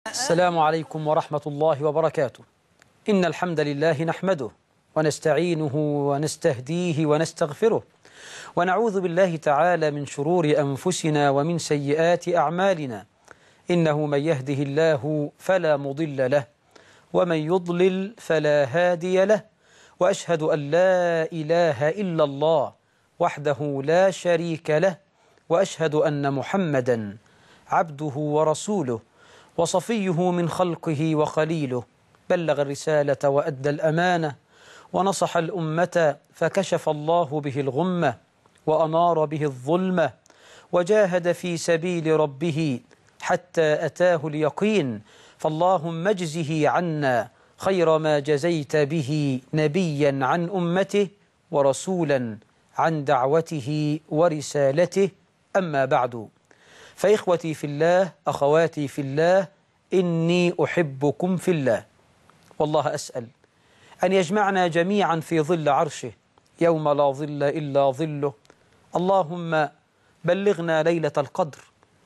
السلام عليكم ورحمة الله وبركاته. إن الحمد لله نحمده ونستعينه ونستهديه ونستغفره، ونعوذ بالله تعالى من شرور أنفسنا ومن سيئات أعمالنا. إنه من يهده الله فلا مضل له، ومن يضلل فلا هادي له، وأشهد أن لا إله إلا الله وحده لا شريك له، وأشهد أن محمدا عبده ورسوله وصفيه من خلقه وخليله، بلغ الرسالة وأدى الأمانة ونصح الأمة، فكشف الله به الغمة وأنار به الظلمة، وجاهد في سبيل ربه حتى أتاه اليقين. فاللهم اجزه عنا خير ما جزيت به نبيا عن أمته ورسولا عن دعوته ورسالته. أما بعد، فإخوتي في الله، أخواتي في الله، إني أحبكم في الله، والله أسأل أن يجمعنا جميعا في ظل عرشه يوم لا ظل إلا ظله. اللهم بلغنا ليلة القدر،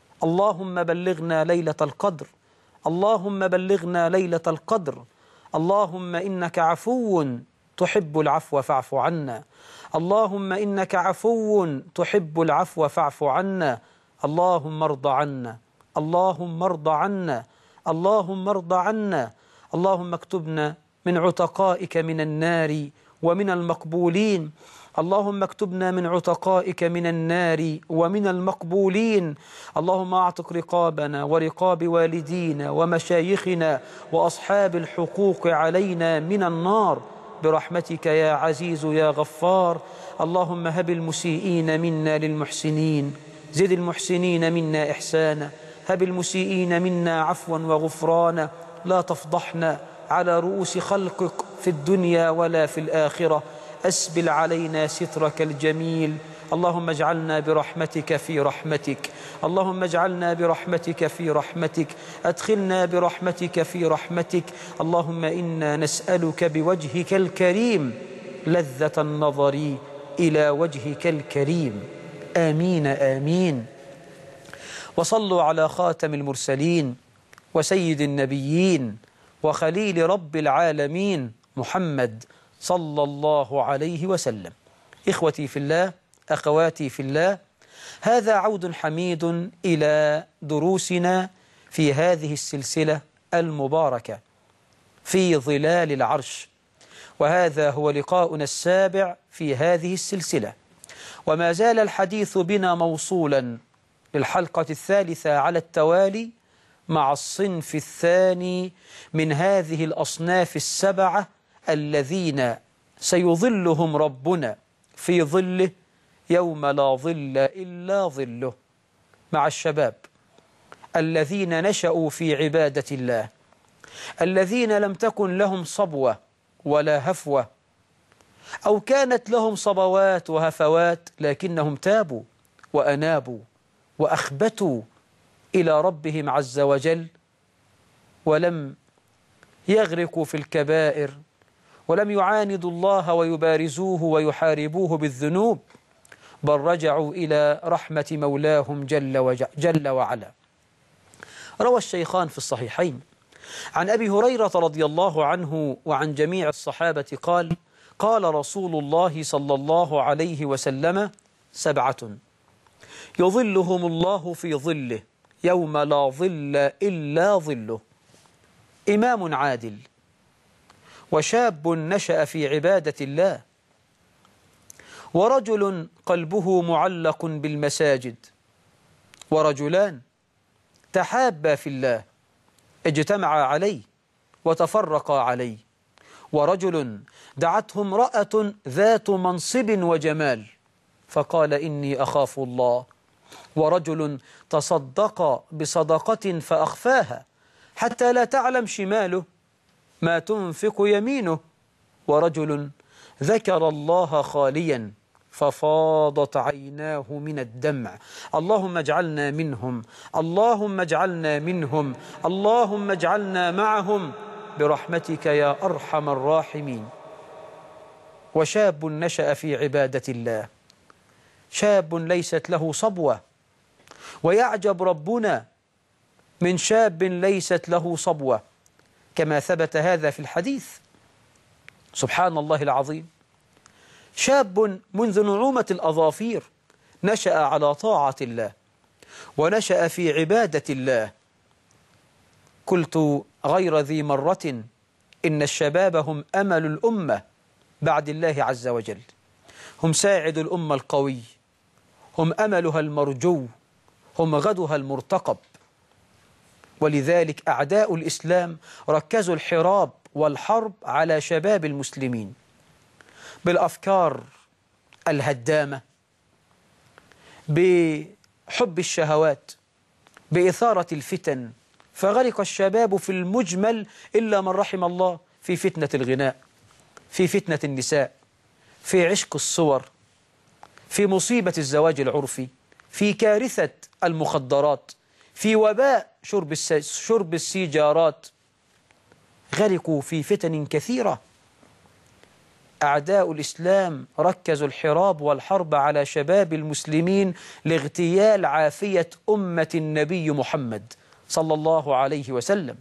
اللهم بلغنا ليلة القدر، اللهم بلغنا ليلة القدر. اللهم إنك عفو تحب العفو فاعف عنا، اللهم إنك عفو تحب العفو فاعف عنا. اللهم ارض عنا، اللهم ارض عنا، اللهم ارض عنا. اللهم اكتبنا من عتقائك من النار ومن المقبولين، اللهم اكتبنا من عتقائك من النار ومن المقبولين. اللهم اعتق رقابنا ورقاب والدينا ومشايخنا وأصحاب الحقوق علينا من النار برحمتك يا عزيز يا غفار. اللهم هب المسيئين منا للمحسنين، زد المحسنين منا إحسانا، هب المسيئين منا عفوا وغفرانا. لا تفضحنا على رؤوس خلقك في الدنيا ولا في الآخرة، أسبل علينا سترك الجميل. اللهم اجعلنا برحمتك في رحمتك، اللهم اجعلنا برحمتك في رحمتك، أدخلنا برحمتك في رحمتك. اللهم إنا نسألك بوجهك الكريم لذة النظر إلى وجهك الكريم. آمين آمين. وصلوا على خاتم المرسلين وسيد النبيين وخليل رب العالمين محمد صلى الله عليه وسلم. إخوتي في الله، أخواتي في الله، هذا عود حميد إلى دروسنا في هذه السلسلة المباركة في ظلال العرش، وهذا هو لقاؤنا السابع في هذه السلسلة، وما زال الحديث بنا موصولا للحلقة الثالثة على التوالي مع الصنف الثاني من هذه الأصناف السبعة الذين سيظلهم ربنا في ظله يوم لا ظل إلا ظله، مع الشباب الذين نشأوا في عبادة الله، الذين لم تكن لهم صبوة ولا هفوة، أو كانت لهم صبوات وهفوات لكنهم تابوا وأنابوا وأخبتوا إلى ربهم عز وجل، ولم يغرقوا في الكبائر، ولم يعاندوا الله ويبارزوه ويحاربوه بالذنوب، بل رجعوا إلى رحمة مولاهم جل وعلا. روى الشيخان في الصحيحين عن أبي هريرة رضي الله عنه وعن جميع الصحابة قال: قال رسول الله صلى الله عليه وسلم: سبعة يظلهم الله في ظله يوم لا ظل إلا ظله: إمام عادل، وشاب نشأ في عبادة الله، ورجل قلبه معلق بالمساجد، ورجلان تحابا في الله اجتمعا عليه وتفرقا عليه، ورجل دعته امرأة ذات منصب وجمال فقال: إني أخاف الله، ورجل تصدق بصدقة فأخفاها حتى لا تعلم شماله ما تنفق يمينه، ورجل ذكر الله خاليا ففاضت عيناه من الدمع. اللهم اجعلنا منهم، اللهم اجعلنا منهم، اللهم اجعلنا معهم برحمتك يا أرحم الراحمين. وشاب نشأ في عبادة الله، شاب ليست له صبوة، ويعجب ربنا من شاب ليست له صبوة، كما ثبت هذا في الحديث. سبحان الله العظيم، شاب منذ نعومة الأظافير نشأ على طاعة الله ونشأ في عبادة الله. قلت غير ذي مرة إن الشباب هم أمل الأمة بعد الله عز وجل، هم ساعد الأمة القوي، هم أملها المرجو، هم غدها المرتقب. ولذلك أعداء الإسلام ركزوا الحراب والحرب على شباب المسلمين بالأفكار الهدامة، بحب الشهوات، بإثارة الفتن، فغرق الشباب في المجمل إلا من رحم الله في فتنة الغناء، في فتنة النساء، في عشق الصور، في مصيبة الزواج العرفي، في كارثة المخدرات، في وباء شرب السيجارات. غرقوا في فتن كثيرة. أعداء الإسلام ركزوا الحراب والحرب على شباب المسلمين لاغتيال عافية أمة النبي محمد صلى الله عليه وسلم.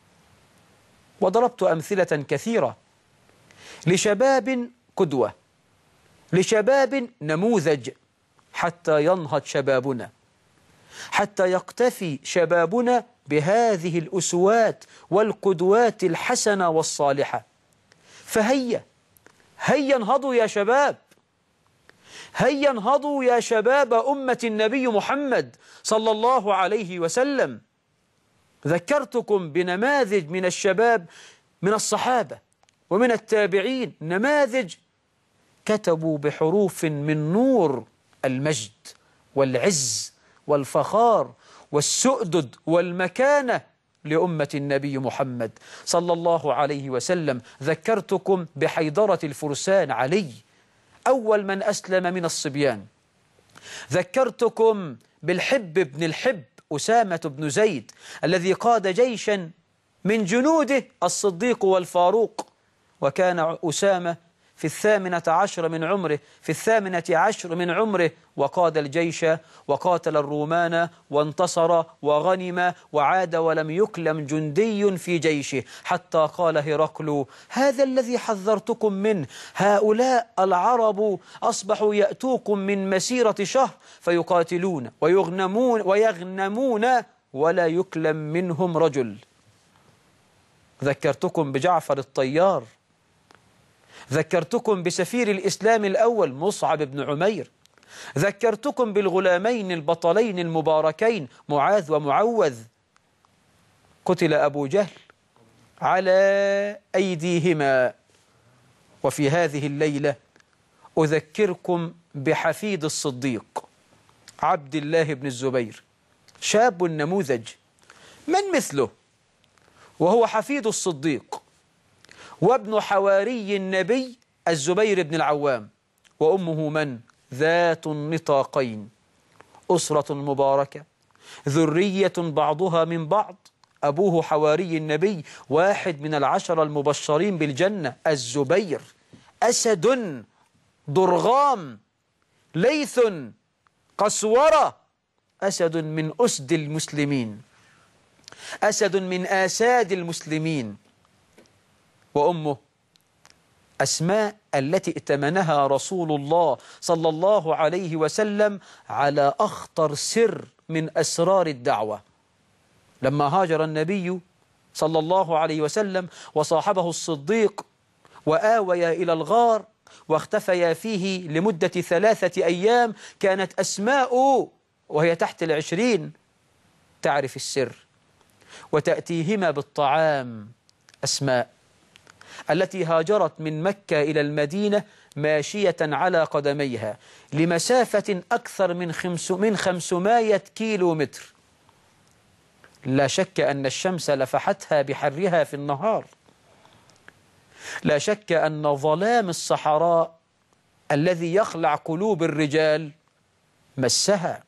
وضربت أمثلة كثيرة لشباب قدوة، لشباب نموذج، حتى ينهض شبابنا، حتى يقتفي شبابنا بهذه الأسوات والقدوات الحسنة والصالحة. فهيا انهضوا يا شباب، هيا انهضوا يا شباب أمة النبي محمد صلى الله عليه وسلم. ذكرتكم بنماذج من الشباب، من الصحابة ومن التابعين، نماذج كتبوا بحروف من نور المجد والعز والفخار والسؤدد والمكانة لأمة النبي محمد صلى الله عليه وسلم. ذكرتكم بحيدرة الفرسان علي، أول من أسلم من الصبيان. ذكرتكم بالحب بن الحب أسامة بن زيد الذي قاد جيشا من جنوده الصديق والفاروق، وكان أسامة في 18 من عمره، في 18 من عمره، وقاد الجيش وقاتل الرومان وانتصر وغنم وعاد ولم يكلم جندي في جيشه، حتى قال هرقل: هذا الذي حذرتكم منه، هؤلاء العرب أصبحوا يأتوكم من مسيرة شهر فيقاتلون ويغنمون ولا يكلم منهم رجل. ذكرتكم بجعفر الطيار، ذكرتكم بسفير الإسلام الأول مصعب بن عمير، ذكرتكم بالغلامين البطلين المباركين معاذ ومعوذ. قتل أبو جهل على أيديهما. وفي هذه الليلة أذكركم بحفيد الصديق عبد الله بن الزبير، شاب نموذج، من مثله وهو حفيد الصديق وابن حواري النبي الزبير بن العوام، وأمه من؟ ذات النطاقين، أسرة مباركة، ذرية بعضها من بعض. أبوه حواري النبي، واحد من 10 المبشرين بالجنة، الزبير، أسد ضرغام ليث قسورة، أسد من أسد المسلمين، أسد من آساد المسلمين. وأمه أسماء التي ائتمنها رسول الله صلى الله عليه وسلم على أخطر سر من أسرار الدعوة. لما هاجر النبي صلى الله عليه وسلم وصاحبه الصديق وآويا إلى الغار واختفيا فيه لمدة 3 أيام، كانت أسماء وهي تحت 20 تعرف السر وتأتيهما بالطعام. أسماء التي هاجرت من مكة إلى المدينة ماشية على قدميها لمسافة أكثر من 500 كيلو متر. لا شك أن الشمس لفحتها بحرها في النهار، لا شك أن ظلام الصحراء الذي يخلع قلوب الرجال مسها.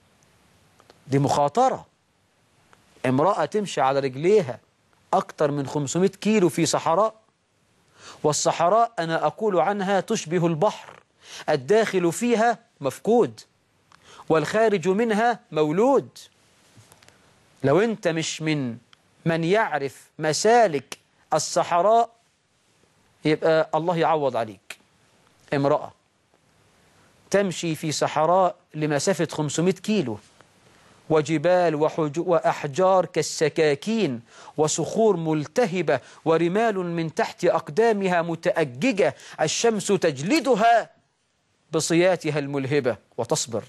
دي مخاطرة، امرأة تمشي على رجليها أكثر من 500 كيلو في صحراء، والصحراء أنا أقول عنها تشبه البحر، الداخل فيها مفقود والخارج منها مولود. لو أنت مش من يعرف مسالك الصحراء يبقى الله يعوض عليك. امرأة تمشي في صحراء لمسافة 500 كيلو، وجبال وأحجار كالسكاكين، وصخور ملتهبة، ورمال من تحت أقدامها متأججة، الشمس تجلدها بصياتها الملهبة، وتصبر.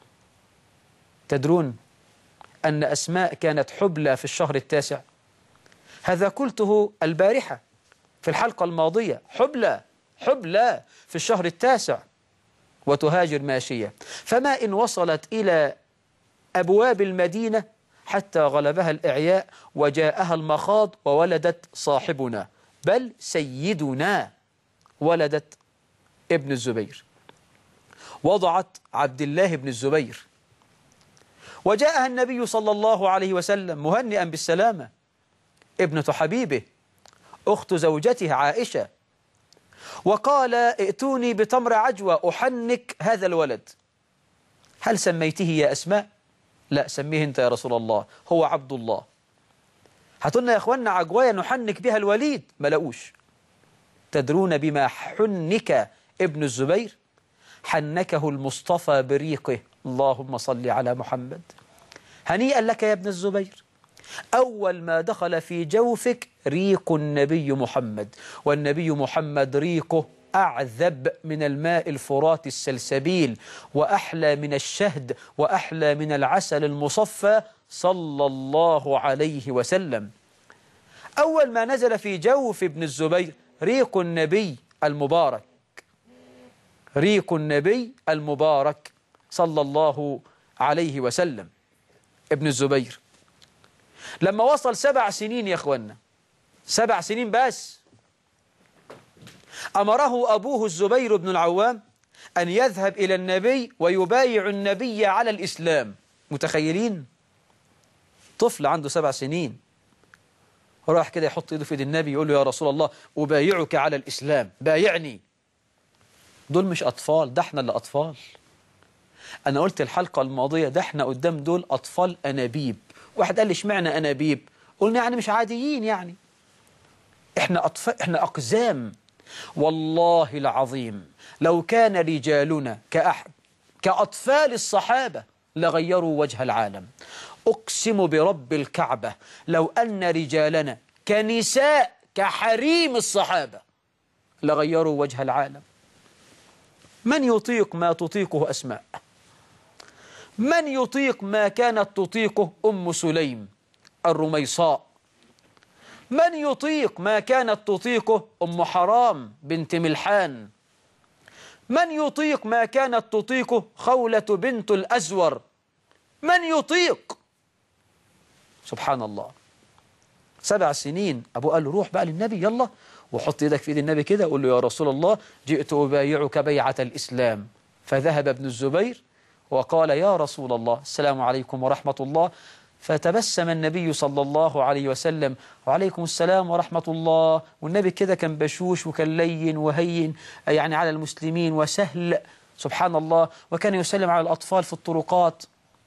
تدرون أن أسماء كانت حبلى في الشهر التاسع؟ هذا قلته البارحة في الحلقة الماضية، حبلى في الشهر التاسع وتهاجر ماشية. فما إن وصلت إلى أبواب المدينة حتى غلبها الإعياء وجاءها المخاض وولدت صاحبنا، بل سيدنا، ولدت ابن الزبير، وضعت عبد الله بن الزبير. وجاءها النبي صلى الله عليه وسلم مهنئا بالسلامة، ابنة حبيبه، أخت زوجته عائشة، وقال: ائتوني بتمر عجوة أحنك هذا الولد. هل سميته يا أسماء؟ لا، سميه أنت يا رسول الله، هو عبد الله. هاتولنا يا أخوانا عجوايا نحنك بها الوليد، ما لقوش. تدرون بما حنك ابن الزبير؟ حنكه المصطفى بريقه، اللهم صل على محمد. هنيئا لك يا ابن الزبير، أول ما دخل في جوفك ريق النبي محمد، والنبي محمد ريقه أعذب من الماء الفرات السلسبيل، وأحلى من الشهد، وأحلى من العسل المصفى، صلى الله عليه وسلم. أول ما نزل في جوف ابن الزبير ريق النبي المبارك، ريق النبي المبارك صلى الله عليه وسلم. ابن الزبير لما وصل 7 سنين يا أخوانا، 7 سنين بس، أمره أبوه الزبير بن العوام أن يذهب إلى النبي ويبايع النبي على الإسلام. متخيلين؟ طفل عنده 7 سنين راح كده يحط يده في يد النبي يقول له: يا رسول الله أبايعك على الإسلام، بايعني. دول مش أطفال، ده احنا اللي أطفال. أنا قلت الحلقة الماضية ده احنا قدام دول أطفال أنابيب. واحد قال لي اشمعنى أنابيب؟ قلنا يعني مش عاديين، يعني احنا أطفال، احنا أقزام. والله العظيم لو كان رجالنا كأطفال الصحابة لغيروا وجه العالم. أقسم برب الكعبة لو أن رجالنا كنساء كحريم الصحابة لغيروا وجه العالم. من يطيق ما تطيقه أسماء؟ من يطيق ما كانت تطيقه أم سليم الرميصاء؟ من يطيق ما كانت تطيقه أم حرام بنت ملحان؟ من يطيق ما كانت تطيقه خولة بنت الأزور؟ من يطيق؟ سبحان الله. 7 سنين أبوه قال له: روح بقى للنبي يلا، وحط يدك في يد النبي كده، قول له: يا رسول الله جئت أبايعك بيعة الإسلام. فذهب ابن الزبير وقال: يا رسول الله السلام عليكم ورحمة الله. فتبسم النبي صلى الله عليه وسلم: وعليكم السلام ورحمة الله. والنبي كده كان بشوش وكان لين وهين يعني على المسلمين وسهل، سبحان الله. وكان يسلم على الأطفال في الطرقات.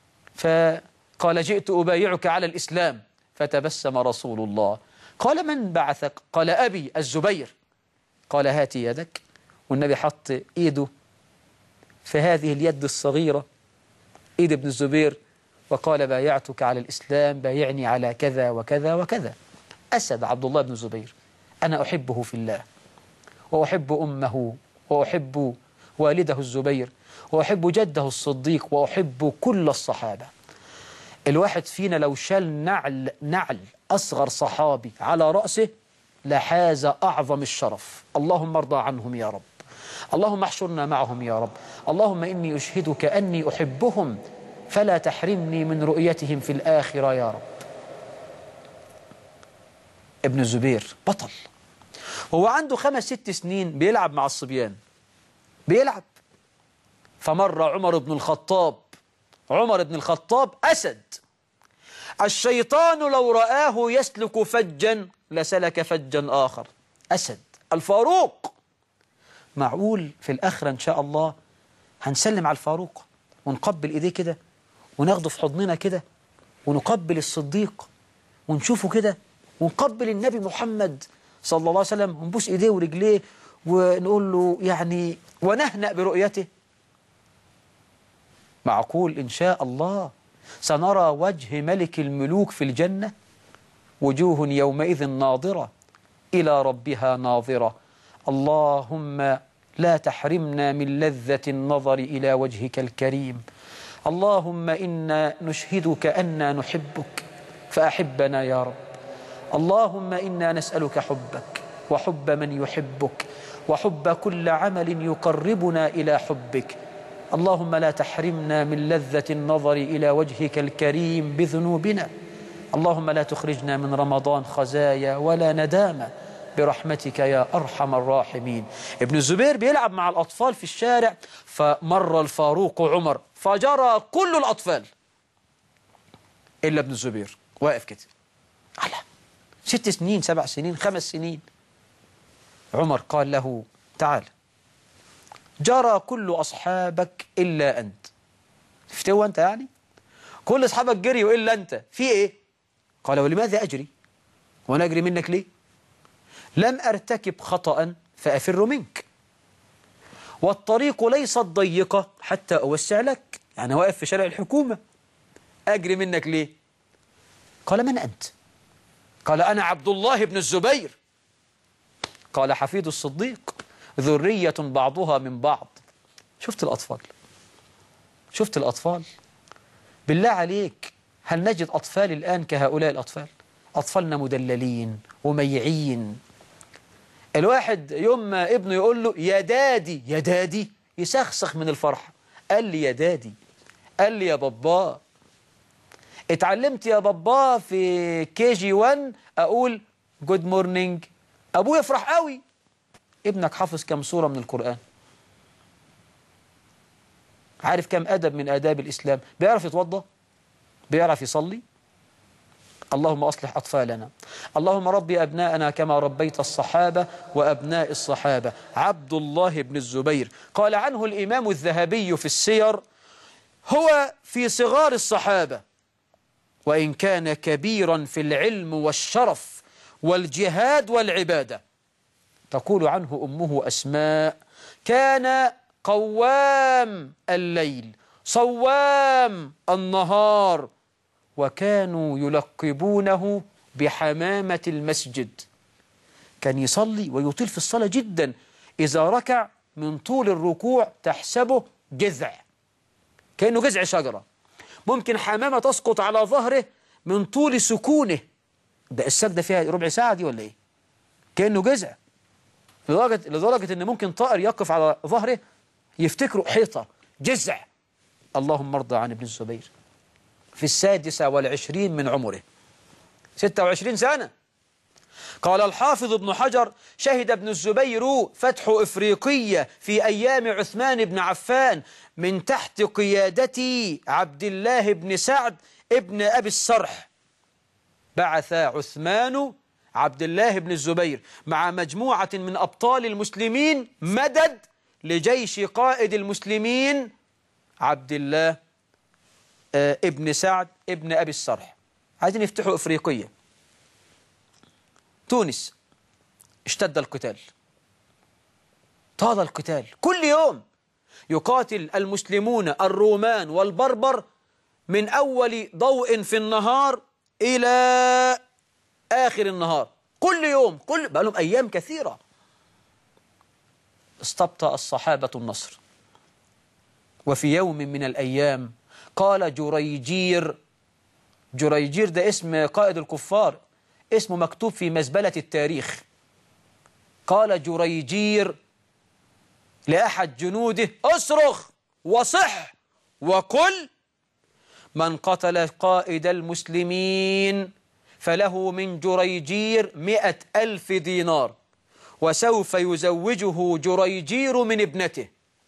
فقال: جئت أبايعك على الإسلام. فتبسم رسول الله. قال: من بعثك؟ قال: أبي الزبير. قال: هاتي يدك. والنبي حط إيده في هذه اليد الصغيرة، إيد ابن الزبير، وقال: بايعتك على الإسلام، بايعني على كذا وكذا وكذا. أسد عبد الله بن الزبير، أنا أحبه في الله، وأحب أمه، وأحب والده الزبير، وأحب جده الصديق، وأحب كل الصحابة. الواحد فينا لو شال نعل أصغر صحابي على رأسه لحاز أعظم الشرف. اللهم ارضى عنهم يا رب، اللهم احشرنا معهم يا رب، اللهم إني أشهدك أني أحبهم فلا تحرمني من رؤيتهم في الآخرة يا رب. ابن الزبير بطل، هو عنده 5 6 سنين بيلعب مع الصبيان، بيلعب. فمر عمر بن الخطاب أسد. الشيطان لو رآه يسلك فجا لسلك فجا آخر. أسد الفاروق. معقول في الآخرة إن شاء الله هنسلم على الفاروق ونقبل إيديه كده وناخده في حضننا كده ونقبل الصديق ونشوفه كده، ونقبل النبي محمد صلى الله عليه وسلم ونبوس إيديه ورجليه ونقول له يعني ونهنأ برؤيته؟ معقول إن شاء الله سنرى وجه ملك الملوك في الجنة؟ وجوه يومئذ ناظرة إلى ربها ناظرة. اللهم لا تحرمنا من لذة النظر إلى وجهك الكريم. اللهم إنا نشهدك أننا نحبك فأحبنا يا رب. اللهم إنا نسألك حبك وحب من يحبك وحب كل عمل يقربنا إلى حبك. اللهم لا تحرمنا من لذة النظر إلى وجهك الكريم بذنوبنا. اللهم لا تخرجنا من رمضان خزايا ولا ندامة برحمتك يا أرحم الراحمين. ابن الزبير بيلعب مع الأطفال في الشارع، فمر الفاروق عمر فجرى كل الأطفال إلا ابن الزبير واقف كده على 6 سنين 7 سنين 5 سنين. عمر قال له تعال، جرى كل أصحابك إلا أنت. افتوى أنت يعني؟ كل أصحابك جريوا إلا أنت، في إيه؟ قال ولماذا أجري؟ وأنا أجري منك ليه؟ لم أرتكب خطأ فأفر منك، والطريق ليست ضيقة حتى أوسع لك. يعني واقف في شارع الحكومة، أجري منك ليه؟ قال من أنت؟ قال أنا عبد الله بن الزبير. قال حفيد الصديق ذرية بعضها من بعض. شفت الأطفال؟ شفت الأطفال؟ بالله عليك هل نجد أطفال الآن كهؤلاء الأطفال؟ أطفالنا مدللين وميعين. الواحد يوم ما ابنه يقول له يا دادي يا دادي يسخسخ من الفرحة. قال لي يا دادي، قال لي يا بابا. اتعلمت يا بابا في KG1 أقول جود مورنينج، أبوه يفرح قوي. ابنك حافظ كم سورة من القرآن؟ عارف كم أدب من آداب الإسلام؟ بيعرف يتوضى؟ بيعرف يصلي؟ اللهم أصلح أطفالنا. اللهم ربي أبناءنا كما ربيت الصحابة وأبناء الصحابة. عبد الله بن الزبير قال عنه الإمام الذهبي في السير هو في صغار الصحابة، وإن كان كبيرا في العلم والشرف والجهاد والعبادة. تقول عنه أمه أسماء كان قوام الليل صوام النهار، وكانوا يلقبونه بحمامة المسجد. كان يصلي ويطيل في الصلاة جدا، إذا ركع من طول الركوع تحسبه جذع، كأنه جذع شجرة. ممكن حمامة تسقط على ظهره من طول سكونه. ده السجدة فيها ربع ساعة دي ولا إيه؟ كأنه جذع، لدرجة إن ممكن طائر يقف على ظهره يفتكروا حيطة. جذع. اللهم ارضى عن ابن الزبير. في 26 من عمره، 26 سنة. قال الحافظ ابن حجر شهد ابن الزبير فتح إفريقية في أيام عثمان بن عفان من تحت قيادة عبد الله بن سعد ابن أبي السرح. بعث عثمان عبد الله بن الزبير مع مجموعة من أبطال المسلمين مدد لجيش قائد المسلمين عبد الله ابن سعد ابن أبي السرح. عايزين يفتحوا إفريقية. تونس اشتد القتال، طال القتال، كل يوم يقاتل المسلمون الرومان والبربر من أول ضوء في النهار إلى آخر النهار، كل يوم، بقى لهم أيام كثيرة. استبطأ الصحابة النصر، وفي يوم من الأيام قال جريجير ده اسم قائد الكفار، اسمه مكتوب في مزبلة التاريخ. قال جريجير لأحد جنوده اصرخ وصح وقل من قتل قائد المسلمين فله من جريجير 100,000 دينار، وسوف يزوجه جريجير من ابنته.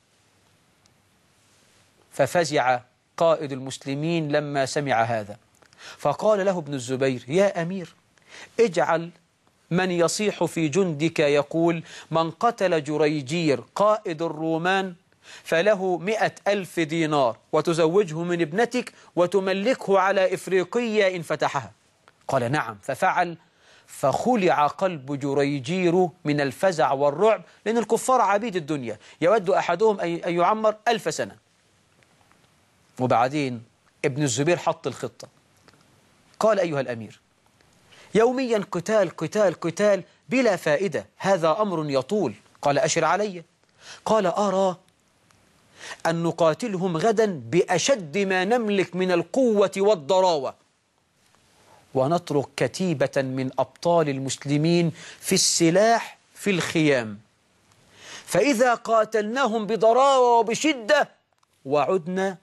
ففزع قائد المسلمين لما سمع هذا، فقال له ابن الزبير يا أمير اجعل من يصيح في جندك يقول من قتل جريجير قائد الرومان فله 100,000 دينار وتزوجه من ابنتك وتملكه على إفريقية إن فتحها. قال نعم، ففعل، فخلع قلب جريجير من الفزع والرعب، لأن الكفار عبيد الدنيا، يود أحدهم أن يعمر 1000 سنة. وبعدين ابن الزبير حط الخطة، قال أيها الأمير، يوميا قتال قتال قتال بلا فائدة، هذا أمر يطول. قال أشر علي. قال أرى أن نقاتلهم غدا بأشد ما نملك من القوة والضراوة، ونترك كتيبة من أبطال المسلمين في السلاح في الخيام، فإذا قاتلناهم بضراوة وبشدة وعدنا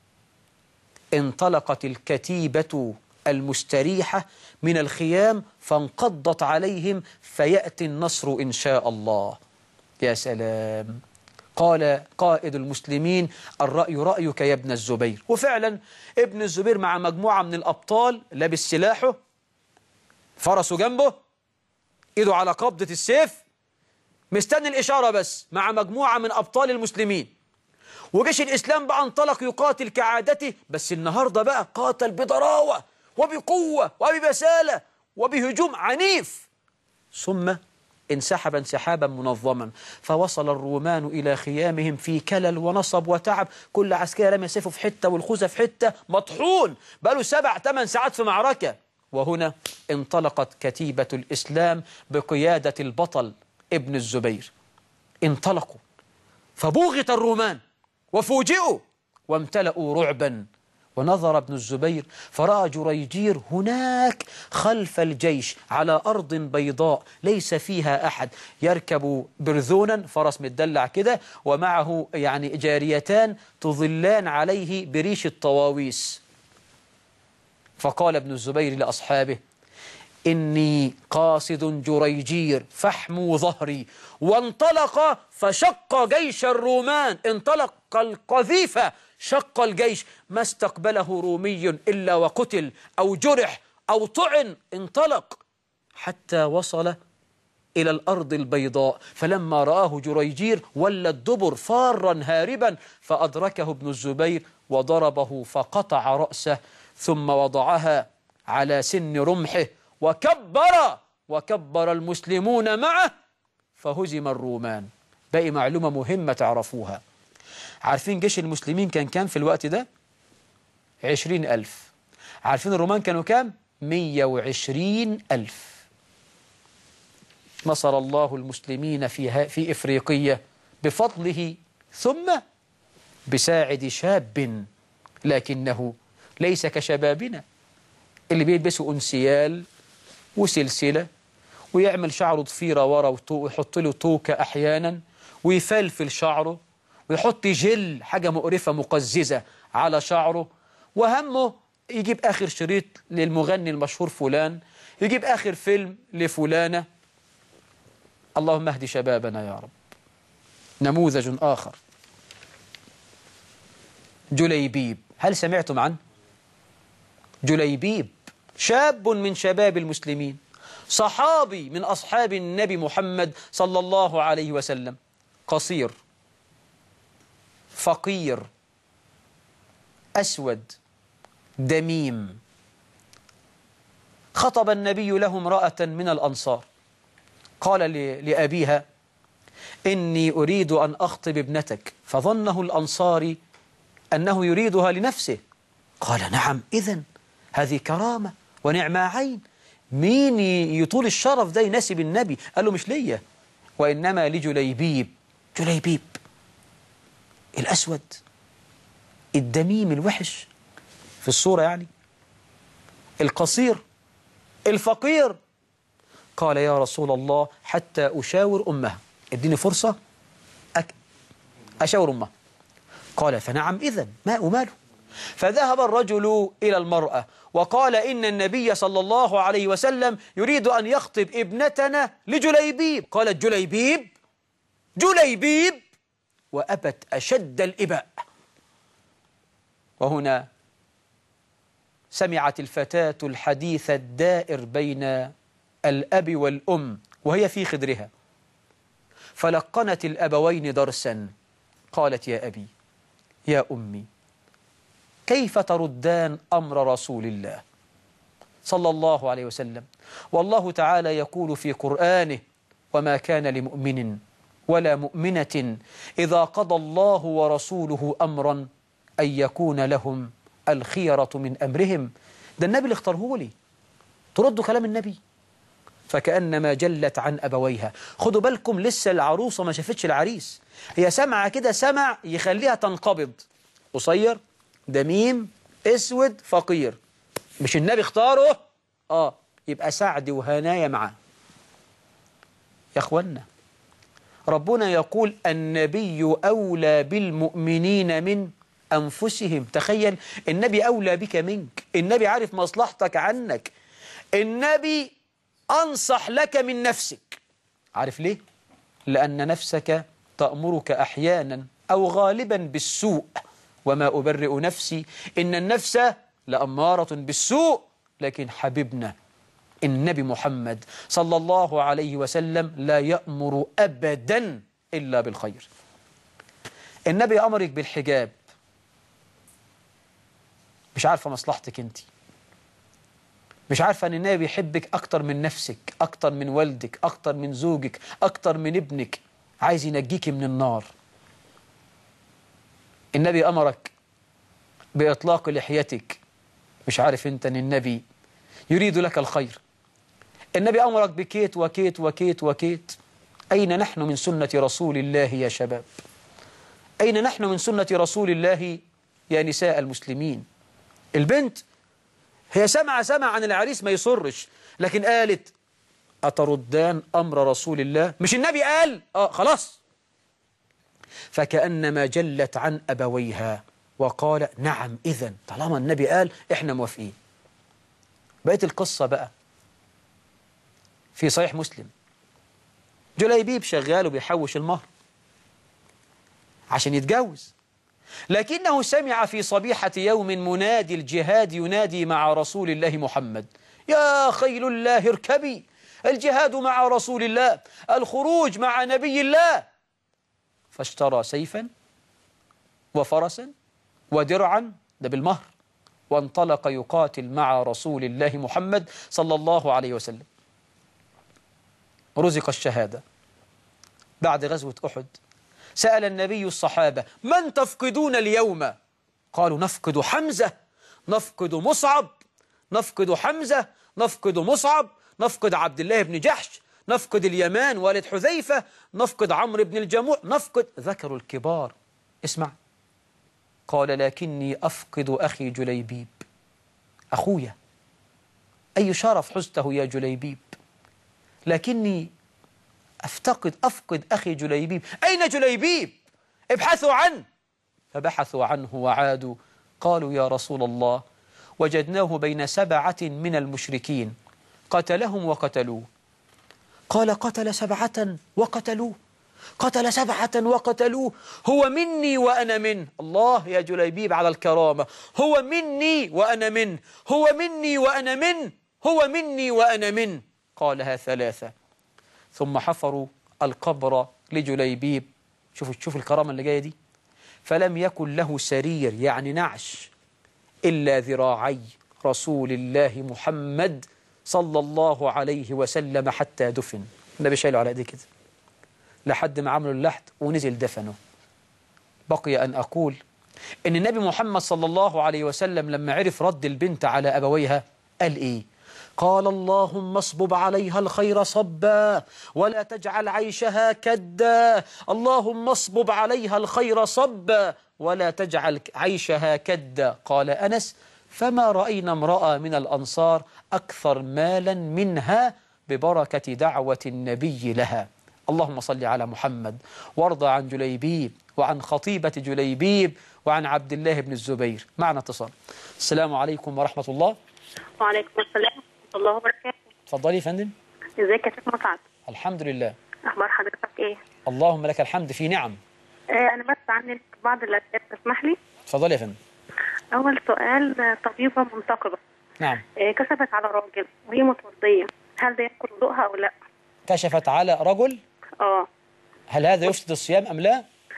انطلقت الكتيبة المستريحة من الخيام فانقضت عليهم فيأتي النصر إن شاء الله. يا سلام. قال قائد المسلمين الرأي رأيك يا ابن الزبير. وفعلا ابن الزبير مع مجموعة من الأبطال لابس سلاحه، فرسه جنبه، إيده على قبضة السيف، مستني الإشارة بس، مع مجموعة من أبطال المسلمين. وجيش الإسلام بقى انطلق يقاتل كعادته، بس النهاردة بقى قاتل بضراوة وبقوة وببسالة وبهجوم عنيف. ثم انسحب انسحابا منظما، فوصل الرومان إلى خيامهم في كلل ونصب وتعب، كل عسكري رمى سيفه في حتة والخوذة في حتة، مطحون، بقاله 7-8 ساعات في معركة. وهنا انطلقت كتيبة الإسلام بقيادة البطل ابن الزبير. انطلقوا فبوغت الرومان وفوجئوا وامتلأوا رعبا. ونظر ابن الزبير فرأى جريجير هناك خلف الجيش على أرض بيضاء ليس فيها أحد، يركب برذونا، فرس متدلع كده، ومعه يعني جاريتان تظلان عليه بريش الطواويس. فقال ابن الزبير لأصحابه إني قاصد جريجير فاحموا ظهري. وانطلق فشق جيش الرومان، انطلق القذيفة، شق الجيش، ما استقبله رومي إلا وقتل أو جرح أو طعن. انطلق حتى وصل إلى الأرض البيضاء، فلما رآه جريجير ولى الدبر فارا هاربا، فأدركه ابن الزبير وضربه فقطع رأسه، ثم وضعها على سن رمحه وكبر المسلمون معه فهزم الرومان. باقي معلومة مهمة تعرفوها، عارفين جيش المسلمين كان كام في الوقت ده؟ 20,000. عارفين الرومان كانوا كام؟ 120,000. نصر الله المسلمين في إفريقية بفضله ثم بساعد شاب، لكنه ليس كشبابنا اللي بيلبسوا أنسيال وسلسلة ويعمل شعره ضفيرة ورا ويحط له توكة أحيانا ويفلفل شعره ويحط جل حاجة مقرفة مقززة على شعره، وهمه يجيب آخر شريط للمغني المشهور فلان، يجيب آخر فيلم لفلانة. اللهم اهدي شبابنا يا رب. نموذج آخر، جليبيب، هل سمعتم عنه؟ جليبيب شاب من شباب المسلمين، صحابي من أصحاب النبي محمد صلى الله عليه وسلم، قصير فقير أسود دميم. خطب النبي له امرأة من الأنصار، قال لأبيها إني أريد أن أخطب ابنتك، فظنه الأنصاري أنه يريدها لنفسه. قال نعم، إذن هذه كرامة ونعمة عين، مين يطول الشرف ده يناسب النبي؟ قال له مش ليا وإنما لجليبيب. جليبيب الأسود الدميم الوحش في الصورة، يعني القصير الفقير. قال يا رسول الله حتى أشاور أمها، اديني فرصة أشاور أمها. قال فنعم إذن، ما أماله. فذهب الرجل إلى المرأة وقال إن النبي صلى الله عليه وسلم يريد أن يخطب ابنتنا لجليبيب. قالت جليبيب جليبيب، وأبت أشد الإباء. وهنا سمعت الفتاة الحديث الدائر بين الأب والأم وهي في خدرها، فلقنت الأبوين درسا قالت يا أبي يا أمي كيف تردان أمر رسول الله صلى الله عليه وسلم؟ والله تعالى يقول في قرآنه وما كان لمؤمن ولا مؤمنة إذا قضى الله ورسوله أمرا أن يكون لهم الخيرة من أمرهم. ده النبي اللي اختاره لي، تردوا كلام النبي؟ فكأنما جلت عن أبويها. خدوا بالكم لسه العروسة ما شافتش العريس، هي سمعة كده سمع يخليها تنقبض. قصير دميم اسود فقير، مش النبي اختاره؟ يبقى سعد وهنايا معاه. يا اخوانا ربنا يقول النبي أولى بالمؤمنين من أنفسهم. تخيل النبي أولى بك منك، النبي عارف مصلحتك عنك، النبي أنصح لك من نفسك. عارف ليه؟ لأن نفسك تأمرك أحيانا أو غالبا بالسوء، وما أبرئ نفسي إن النفس لأمارة بالسوء. لكن حبيبنا النبي محمد صلى الله عليه وسلم لا يأمر أبدا إلا بالخير. النبي أمرك بالحجاب، مش عارفة مصلحتك أنت، مش عارفة أن النبي بيحبك أكتر من نفسك، أكتر من والدك، أكتر من زوجك، أكتر من ابنك، عايز ينجيك من النار. النبي أمرك بإطلاق لحيتك، مش عارف أنت أن النبي يريد لك الخير. النبي أمرك بكيت وكيت وكيت وكيت. أين نحن من سنة رسول الله يا شباب؟ أين نحن من سنة رسول الله يا نساء المسلمين؟ البنت هي سمع عن العريس ما يصرش، لكن قالت أتردان أمر رسول الله؟ مش النبي قال؟ خلاص. فكأنما جلت عن أبويها وقال نعم إذن طالما النبي قال إحنا موافقين. بقيت القصة بقى في صحيح مسلم، جليبيب شغال وبيحوش المهر عشان يتجوز، لكنه سمع في صبيحة يوم منادي الجهاد ينادي مع رسول الله محمد يا خيل الله اركبي، الجهاد مع رسول الله، الخروج مع نبي الله. فاشترى سيفا وفرسا ودرعا، ده بالمهر، وانطلق يقاتل مع رسول الله محمد صلى الله عليه وسلم. رزق الشهادة. بعد غزوة أحد سأل النبي الصحابة من تفقدون اليوم؟ قالوا نفقد حمزة، نفقد مصعب، نفقد حمزة، نفقد مصعب، نفقد عبد الله بن جحش، نفقد اليمان والد حذيفة، نفقد عمرو بن الجموع، نفقد. ذكروا الكبار. اسمع، قال لكني أفقد أخي جليبيب. أخويا، أي شرف حزته يا جليبيب، لكني أفقد أخي جليبيب. أين جليبيب؟ ابحثوا عنه. فبحثوا عنه وعادوا قالوا يا رسول الله وجدناه بين 7 من المشركين قتلهم وقتلوه. قال قتل 7 وقتلوه؟ قتل 7 وقتلوه؟ هو مني وأنا منه. الله يا جليبيب على الكرامة، هو مني وأنا منه، هو مني وأنا منه، هو مني وأنا منه. قالها 3 ثم حفروا القبر لجليبيب. شوفوا الكرامة اللي جاية دي. فلم يكن له سرير يعني نعش إلا ذراعي رسول الله محمد صلى الله عليه وسلم حتى دفن. النبي شايله على ايديه كده لحد ما عملوا اللحد ونزل دفنه. بقي أن أقول إن النبي محمد صلى الله عليه وسلم لما عرف رد البنت على أبويها قال إيه؟ قال اللهم اصبب عليها الخير صبا ولا تجعل عيشها كدا، اللهم اصبب عليها الخير صبا ولا تجعل عيشها كدا. قال أنس فما رأينا امرأة من الأنصار أكثر مالا منها ببركة دعوة النبي لها. اللهم صل على محمد وارضى عن جليبيب وعن خطيبة جليبيب وعن عبد الله بن الزبير. معنا اتصال. السلام عليكم ورحمة الله. وعليكم السلام ورحمة الله وبركاته. اتفضلي يا فندم. ازيك يا شيخ مسعد؟ الحمد لله. اخبار حضرتك ايه؟ اللهم لك الحمد في نعم. انا بس عندي بعض الاسئله تسمح لي؟ اتفضلي يا فندم. اول سؤال، طبيبه منتقبه نعم. كشفت على راجل وهي متوضيه، هل ده ينقض وضوءها او لا؟ كشفت على رجل؟ اه. هل هذا يفسد الصيام ام لا؟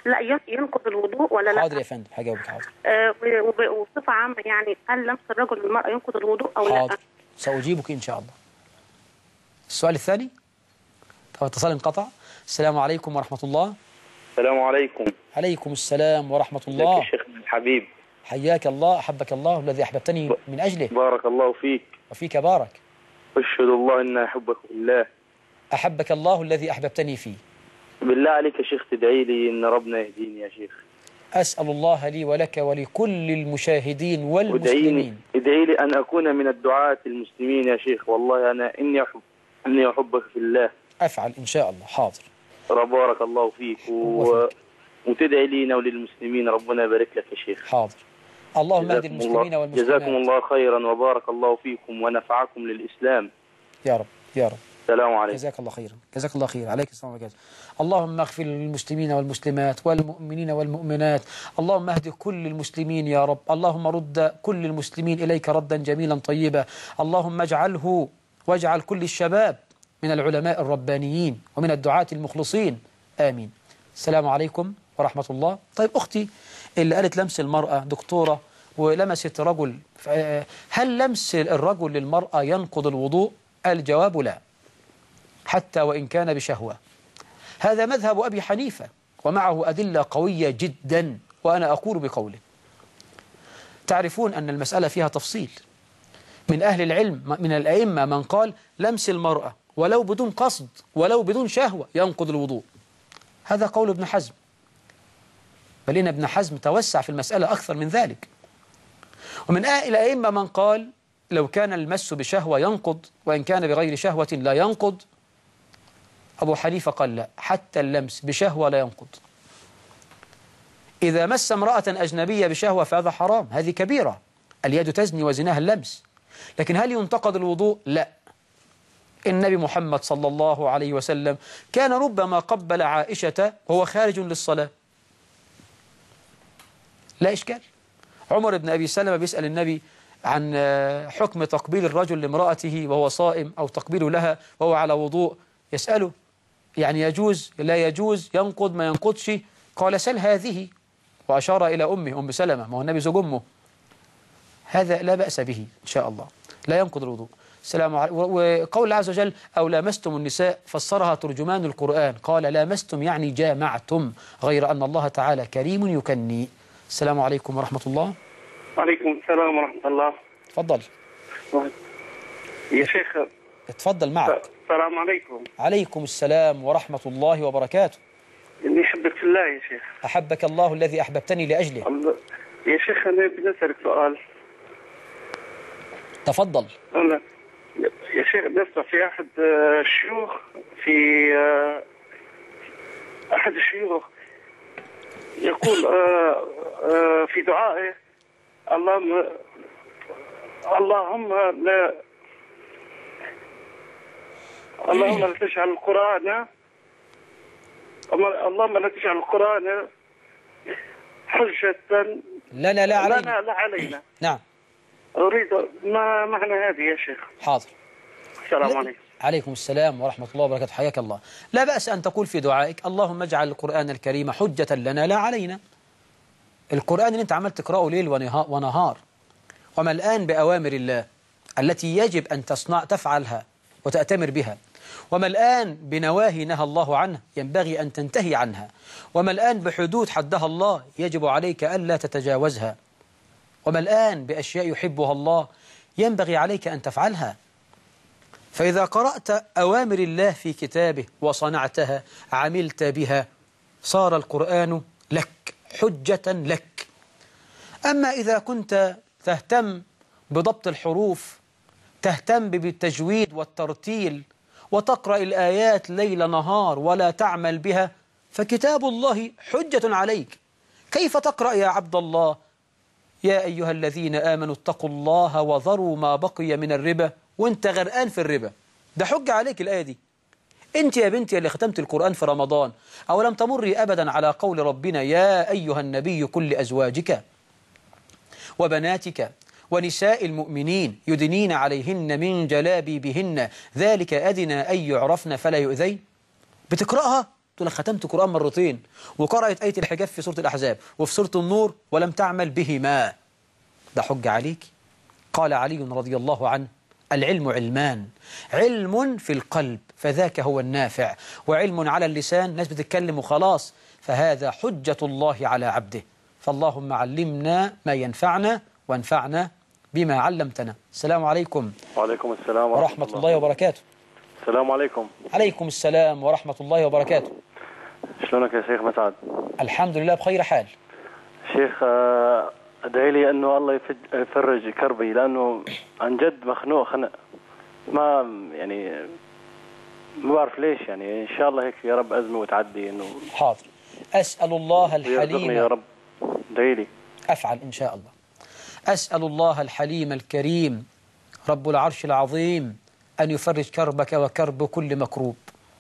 لا ينقض الوضوء ولا لا؟ حاضر يا فندم، هجاوبك. حاضر. وبصفة عامة يعني هل لمس الرجل للمرأة ينقض الوضوء أو لا؟ حاضر، سأجيبك إن شاء الله. السؤال الثاني. طب اتصال انقطع. السلام عليكم ورحمة الله. السلام عليكم. عليكم السلام ورحمة ازيك الله. يا شيخنا الحبيب؟ حياك الله، أحبك الله الذي أحببتني من أجله. بارك الله فيك. وفيك بارك. أشهد الله إني أحبك بالله. أحبك الله الذي أحببتني فيه. بالله عليك يا شيخ تدعي لي إن ربنا يهديني يا شيخ. أسأل الله لي ولك ولكل المشاهدين والمسلمين. ادعي لي أن أكون من الدعاة المسلمين يا شيخ، والله أنا إني أحبك في الله. أفعل إن شاء الله. حاضر. بارك الله فيك وتدعي لينا وللمسلمين، ربنا يبارك لك يا شيخ. حاضر. اللهم اهد المسلمين والمسلمات. جزاكم الله خيرا وبارك الله فيكم ونفعكم للإسلام يا رب يا رب. السلام عليكم. جزاك الله خيرا. جزاك الله خير. عليك السلام عليكم. اللهم اغفر للمسلمين والمسلمات والمؤمنين والمؤمنات. اللهم اهد كل المسلمين يا رب. اللهم رد كل المسلمين إليك ردا جميلا طيبا. اللهم واجعل كل الشباب من العلماء الربانيين ومن الدعاة المخلصين. آمين. السلام عليكم ورحمة الله. طيب أختي اللي قالت لمس المرأة دكتورة ولمست رجل، هل لمس الرجل للمرأة ينقض الوضوء؟ الجواب لا، حتى وإن كان بشهوة. هذا مذهب أبي حنيفة ومعه أدلة قوية جدا، وأنا أقول بقوله. تعرفون أن المسألة فيها تفصيل. من أهل العلم من الأئمة من قال لمس المرأة ولو بدون قصد ولو بدون شهوة ينقض الوضوء. هذا قول ابن حزم، بل إن ابن حزم توسع في المسألة أكثر من ذلك. ومن الأئمة من قال لو كان المس بشهوة ينقض، وإن كان بغير شهوة لا ينقض. أبو حنيفة قال لا، حتى اللمس بشهوة لا ينقض. إذا مس امرأة أجنبية بشهوة فهذا حرام، هذه كبيرة، اليد تزني وزناها اللمس. لكن هل ينتقض الوضوء؟ لا. النبي محمد صلى الله عليه وسلم كان ربما قبل عائشة وهو خارج للصلاة، لا إشكال. عمر بن أبي سلمة بيسأل النبي عن حكم تقبيل الرجل لامرأته وهو صائم، أو تقبيله لها وهو على وضوء، يسأله يعني يجوز لا يجوز، ينقض ما ينقضش؟ قال سل هذه، وأشار إلى أمه أم سلمة، ما هو النبي زوج أمه. هذا لا بأس به إن شاء الله، لا ينقض الوضوء. السلام عليكم. وقول الله عز وجل أو لامستم النساء فسرها ترجمان القرآن، قال لامستم يعني جامعتم، غير أن الله تعالى كريم يكني. السلام عليكم ورحمة الله. وعليكم السلام ورحمة الله. تفضل يا شيخ. تفضل معك. السلام عليكم. عليكم السلام ورحمة الله وبركاته. إني أحبك في الله يا شيخ. أحبك الله الذي أحببتني لأجله. يا شيخ أنا بدي أسألك سؤال. تفضل. يا شيخ نسمع في أحد الشيوخ أحد الشيوخ يقول في دعائه اللهم لا تجعل القرآن اللهم لا تجعل القرآن حجة لا علينا. نعم. أريد ما معنى هذه يا شيخ؟ حاضر. السلام عليكم. عليكم السلام ورحمة الله وبركاته. حياك الله. لا بأس أن تقول في دعائك اللهم اجعل القرآن الكريم حجة لنا لا علينا. القرآن اللي أنت عملت تقرأه ليل ونهار، وملآن بأوامر الله التي يجب أن تفعلها وتأتمر بها، وملآن بنواهي نهى الله عنه ينبغي أن تنتهي عنها، وملآن بحدود حدها الله يجب عليك ألا تتجاوزها، وملآن بأشياء يحبها الله ينبغي عليك أن تفعلها. فإذا قرأت أوامر الله في كتابه وصنعتها عملت بها صار القرآن لك حجة لك. أما إذا كنت تهتم بضبط الحروف، تهتم بالتجويد والترتيل، وتقرأ الآيات ليل نهار ولا تعمل بها، فكتاب الله حجة عليك. كيف تقرأ يا عبد الله يا أيها الذين آمنوا اتقوا الله وذروا ما بقي من الربا وانت غرقان في الربا؟ ده حجة عليك الآية دي. انت يا بنتي اللي ختمت القرآن في رمضان، أو لم تمري أبدا على قول ربنا يا أيها النبي قل لأزواجك وبناتك ونساء المؤمنين يدنين عليهن من جلابيبهن ذلك أدنى أن يعرفن فلا يؤذين. بتقرأها تقول لك ختمت قرآن مرتين وقرأت آية الحجاب في سورة الأحزاب وفي سورة النور ولم تعمل بهما، ده حج عليك. قال علي رضي الله عنه: العلم علمان، علم في القلب فذاك هو النافع، وعلم على اللسان، ناس بتتكلم وخلاص، فهذا حجة الله على عبده. فاللهم علمنا ما ينفعنا وانفعنا بما علمتنا. السلام عليكم. وعليكم السلام ورحمة الله وبركاته. السلام عليكم. عليكم السلام ورحمة الله وبركاته. شلونك يا شيخ مسعد؟ الحمد لله بخير حال. شيخ ادعي لي انه الله يفرج كربي، لانه عن جد مخنوق خنق، ما يعني ما بعرف ليش، يعني ان شاء الله هيك يا رب ازمه وتعدي. انه حاضر، أسأل الله الحليم يا رب، ادعي لي. أفعل إن شاء الله. أسأل الله الحليم الكريم رب العرش العظيم أن يفرج كربك وكرب كل مكروب.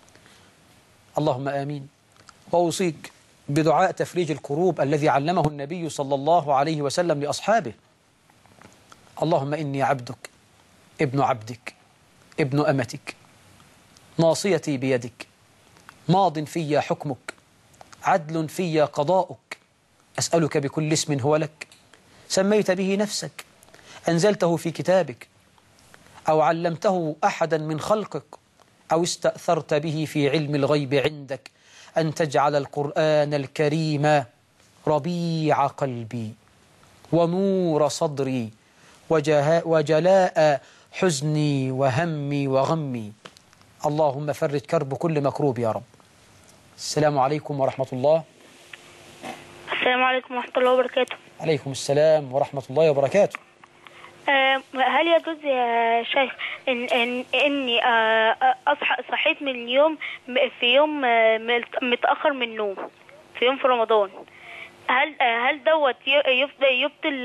اللهم آمين. وأوصيك بدعاء تفريج الكروب الذي علمه النبي صلى الله عليه وسلم لأصحابه. اللهم إني عبدك ابن عبدك ابن أمتك، ناصيتي بيدك، ماض في حكمك، عدل في قضاؤك، أسألك بكل اسم هو لك سميت به نفسك، أنزلته في كتابك، أو علمته أحدا من خلقك، أو استأثرت به في علم الغيب عندك، أن تجعل القرآن الكريم ربيع قلبي ونور صدري وجلاء حزني وهمي وغمي. اللهم فرج كرب كل مكروب يا رب. السلام عليكم ورحمة الله. السلام عليكم ورحمة الله وبركاته. عليكم السلام ورحمة الله وبركاته. هل يجوز يا شيخ إني صحيت من اليوم في يوم متأخر من النوم في يوم في رمضان، هل دوت يبطل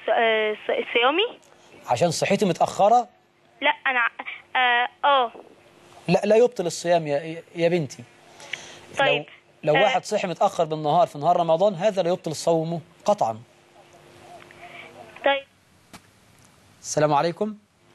صيامي؟ عشان صحيتي متأخرة؟ لا أنا لا يبطل الصيام يا بنتي. طيب لو واحد صحي متأخر بالنهار في نهار رمضان هذا لا يبطل صومه قطعا. طيب. السلام عليكم.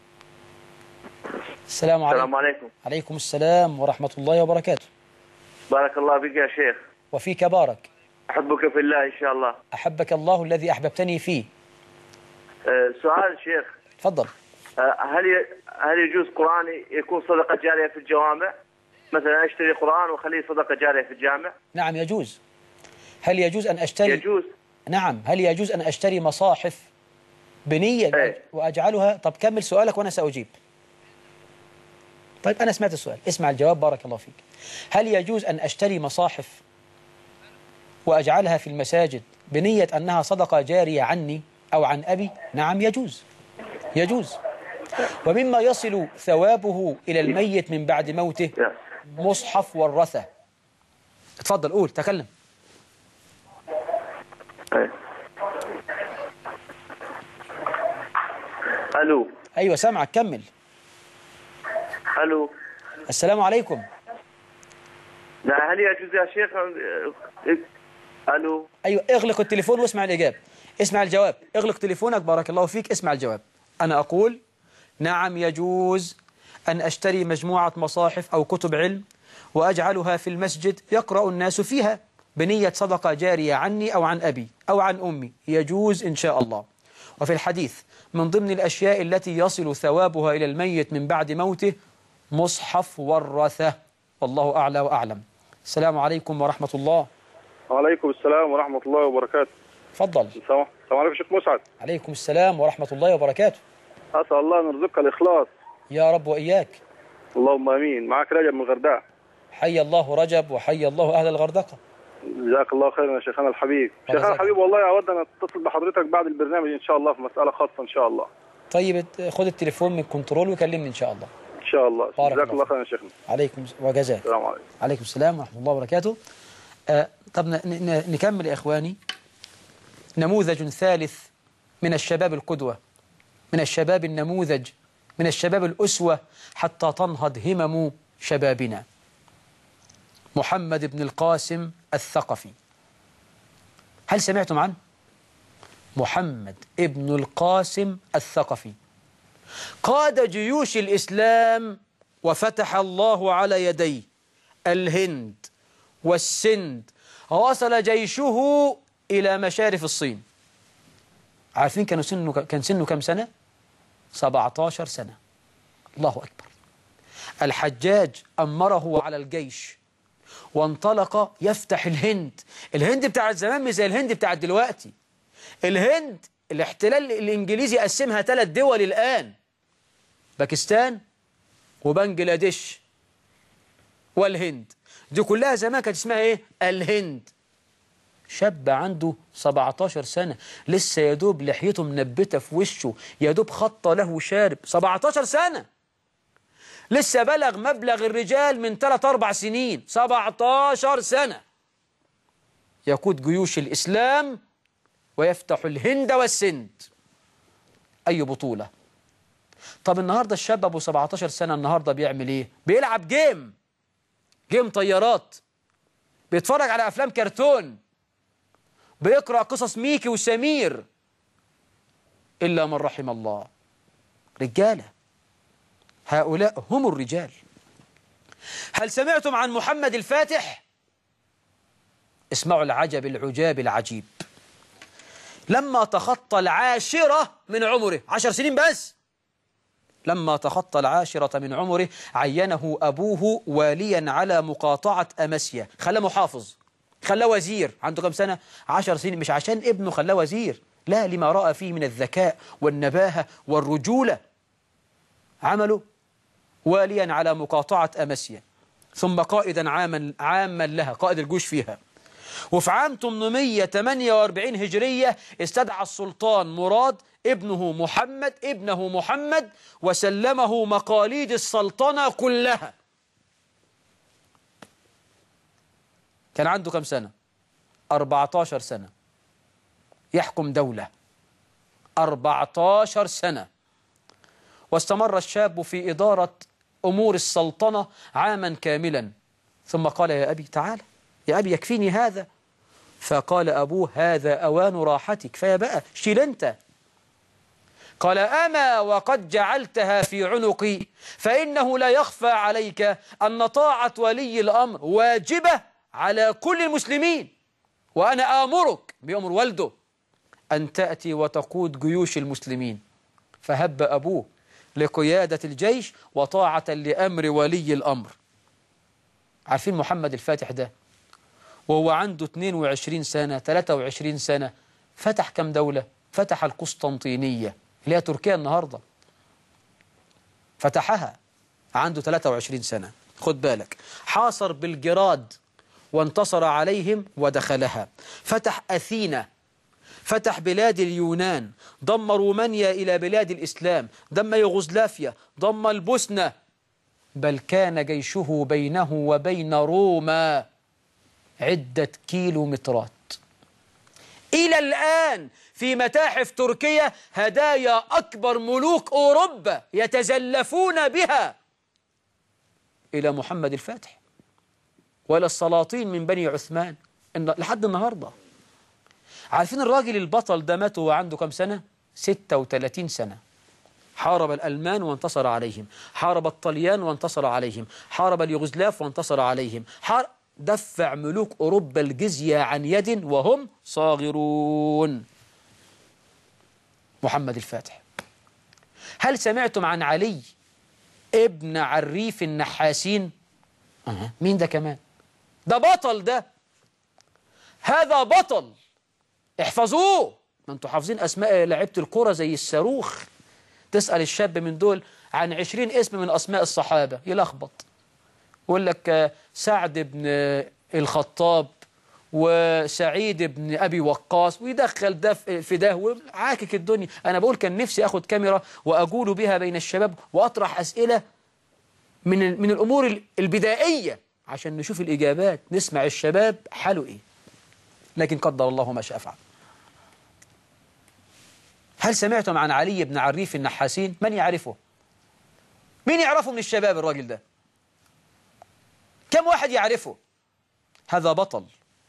السلام عليكم. السلام عليكم. عليكم السلام ورحمة الله وبركاته. بارك الله فيك يا شيخ. وفيك بارك. أحبك في الله إن شاء الله. أحبك الله الذي أحببتني فيه. سؤال شيخ. تفضل. هل يجوز قرآن يكون صدقة جارية في الجوامع؟ مثلا أشتري قرآن وخليه صدقة جارية في الجامع؟ نعم يجوز. هل يجوز أن أشتري؟ يجوز. نعم. هل يجوز أن أشتري مصاحف بنية وأجعلها؟ طب كمل سؤالك وأنا سأجيب. طيب أنا سمعت السؤال، اسمع الجواب بارك الله فيك. هل يجوز أن أشتري مصاحف وأجعلها في المساجد بنية أنها صدقة جارية عني أو عن أبي؟ نعم يجوز. يجوز. ومما يصل ثوابه إلى الميت من بعد موته مصحف ورثة. اتفضل قول تكلم. ألو. أيوة سامعك كمل. ألو. السلام عليكم. لا هل يجوز يا شيخ؟ ألو. أيوة اغلق التليفون واسمع الإجابة. اسمع الجواب. اغلق تليفونك بارك الله فيك. اسمع الجواب. أنا أقول نعم يجوز أن أشتري مجموعة مصاحف أو كتب علم وأجعلها في المسجد يقرأ الناس فيها بنية صدقة جارية عني أو عن أبي أو عن أمي. يجوز إن شاء الله. وفي الحديث من ضمن الأشياء التي يصل ثوابها إلى الميت من بعد موته مصحف ورثة. والله أعلى وأعلم. السلام عليكم ورحمة الله. وعليكم السلام ورحمة الله وبركاته. تفضل. السلام عليكم شيخ مسعد. عليكم السلام ورحمة الله وبركاته. أسأل الله أن يرزقك الإخلاص. يا رب وإياك. اللهم آمين. معك رجب من الغردقة. حي الله رجب وحي الله أهل الغردقة. جزاك الله خيرا يا شيخنا الحبيب. شيخنا الحبيب والله أود أن أتصل بحضرتك بعد البرنامج إن شاء الله في مسألة خاصة إن شاء الله. طيب خذ التليفون من كنترول وكلمني إن شاء الله. إن شاء الله. جزاك الله خيرا يا شيخنا. عليكم وجزاك. السلام عليكم. عليكم السلام ورحمة الله وبركاته. طب نكمل يا إخواني. نموذج ثالث من الشباب القدوة، من الشباب النموذج، من الشباب الأسوة حتى تنهض همم شبابنا. محمد بن القاسم الثقفي. هل سمعتم عنه؟ محمد بن القاسم الثقفي قاد جيوش الإسلام وفتح الله على يديه الهند والسند، وصل جيشه إلى مشارف الصين. عارفين كان سنه كم سنة؟ 17 سنة. الله أكبر. الحجاج أمره على الجيش وانطلق يفتح الهند. الهند بتاعت زمان مش زي الهند بتاعت دلوقتي. الهند الاحتلال الإنجليزي قسمها 3 دول الآن: باكستان وبنجلاديش والهند. دي كلها زمان كانت اسمها ايه؟ الهند. شاب عنده 17 سنة لسه يدوب لحيته منبتة في وشه، يدوب خط له شارب. 17 سنة لسه بلغ مبلغ الرجال من 3-4 سنين. 17 سنة يقود جيوش الإسلام ويفتح الهند والسند. أي بطولة. طب النهاردة الشاب أبو 17 سنة النهاردة بيعمل إيه؟ بيلعب جيم طيارات، بيتفرج على أفلام كرتون، بيقرأ قصص ميكي وسمير، إلا من رحم الله. رجالة، هؤلاء هم الرجال. هل سمعتم عن محمد الفاتح؟ اسمعوا العجب العجاب العجيب. لما تخطى 10 من عمره، 10 سنين بس، لما تخطى 10 من عمره عينه أبوه واليا على مقاطعة أمسيا. خلاه محافظ، خلاه وزير. عنده كم سنة؟ 10 سنين. مش عشان ابنه خلاه وزير، لا، لما رأى فيه من الذكاء والنباهة والرجولة. عمله واليا على مقاطعة أمسيا، ثم قائدا عاما لها، قائد الجيوش فيها. وفي عام 848 هجرية استدعى السلطان مراد ابنه محمد وسلمه مقاليد السلطنة كلها. كان عنده كم سنة؟ 14 سنة يحكم دولة. 14 سنة. واستمر الشاب في إدارة أمور السلطنة عاما كاملا، ثم قال: يا أبي تعال، يا أبي يكفيني هذا. فقال أبوه: هذا أوان راحتك، فيا بقى شيل أنت. قال: أما وقد جعلتها في عنقي، فإنه لا يخفى عليك أن طاعة ولي الأمر واجبة على كل المسلمين، وأنا آمرك بأمر والده أن تأتي وتقود جيوش المسلمين. فهب أبوه لقيادة الجيش وطاعة لأمر ولي الأمر. عارفين محمد الفاتح ده وهو عنده 22 سنة 23 سنة فتح كم دولة؟ فتح القسطنطينية اللي هي تركيا النهاردة، فتحها عنده 23 سنة. خد بالك، حاصر بلجراد وانتصر عليهم ودخلها، فتح أثينا، فتح بلاد اليونان، ضم رومانيا إلى بلاد الإسلام، ضم يوغوسلافيا، ضم البوسنة، بل كان جيشه بينه وبين روما عدة كيلومترات. إلى الآن في متاحف تركيا هدايا أكبر ملوك أوروبا يتزلفون بها إلى محمد الفاتح وإلى السلاطين من بني عثمان لحد النهاردة. عارفين الراجل البطل ده مات وهو عنده كم سنة؟ 36 سنة. حارب الألمان وانتصر عليهم، حارب الطليان وانتصر عليهم، حارب اليوغوسلاف وانتصر عليهم، دفع ملوك أوروبا الجزية عن يد وهم صاغرون. محمد الفاتح. هل سمعتم عن علي ابن عريف النحاسين؟ مين ده كمان؟ ده بطل ده، هذا بطل، احفظوه. ما انتوا حافظين أسماء لعيبة الكرة زي الصاروخ. تسأل الشاب من دول عن 20 اسم من أسماء الصحابة يلخبط، يقول لك سعد بن الخطاب وسعيد بن أبي وقاص، ويدخل ده في ده وعاكك الدنيا. أنا بقول كان نفسي أخد كاميرا وأقول بها بين الشباب وأطرح أسئلة من الأمور البدائية عشان نشوف الإجابات، نسمع الشباب حاله إيه. لكن قدر الله ما شاء فعل. هل سمعتم عن علي بن عريف النحاسين؟ من يعرفه؟ مين يعرفه من الشباب الراجل ده؟ كم واحد يعرفه؟ هذا بطل.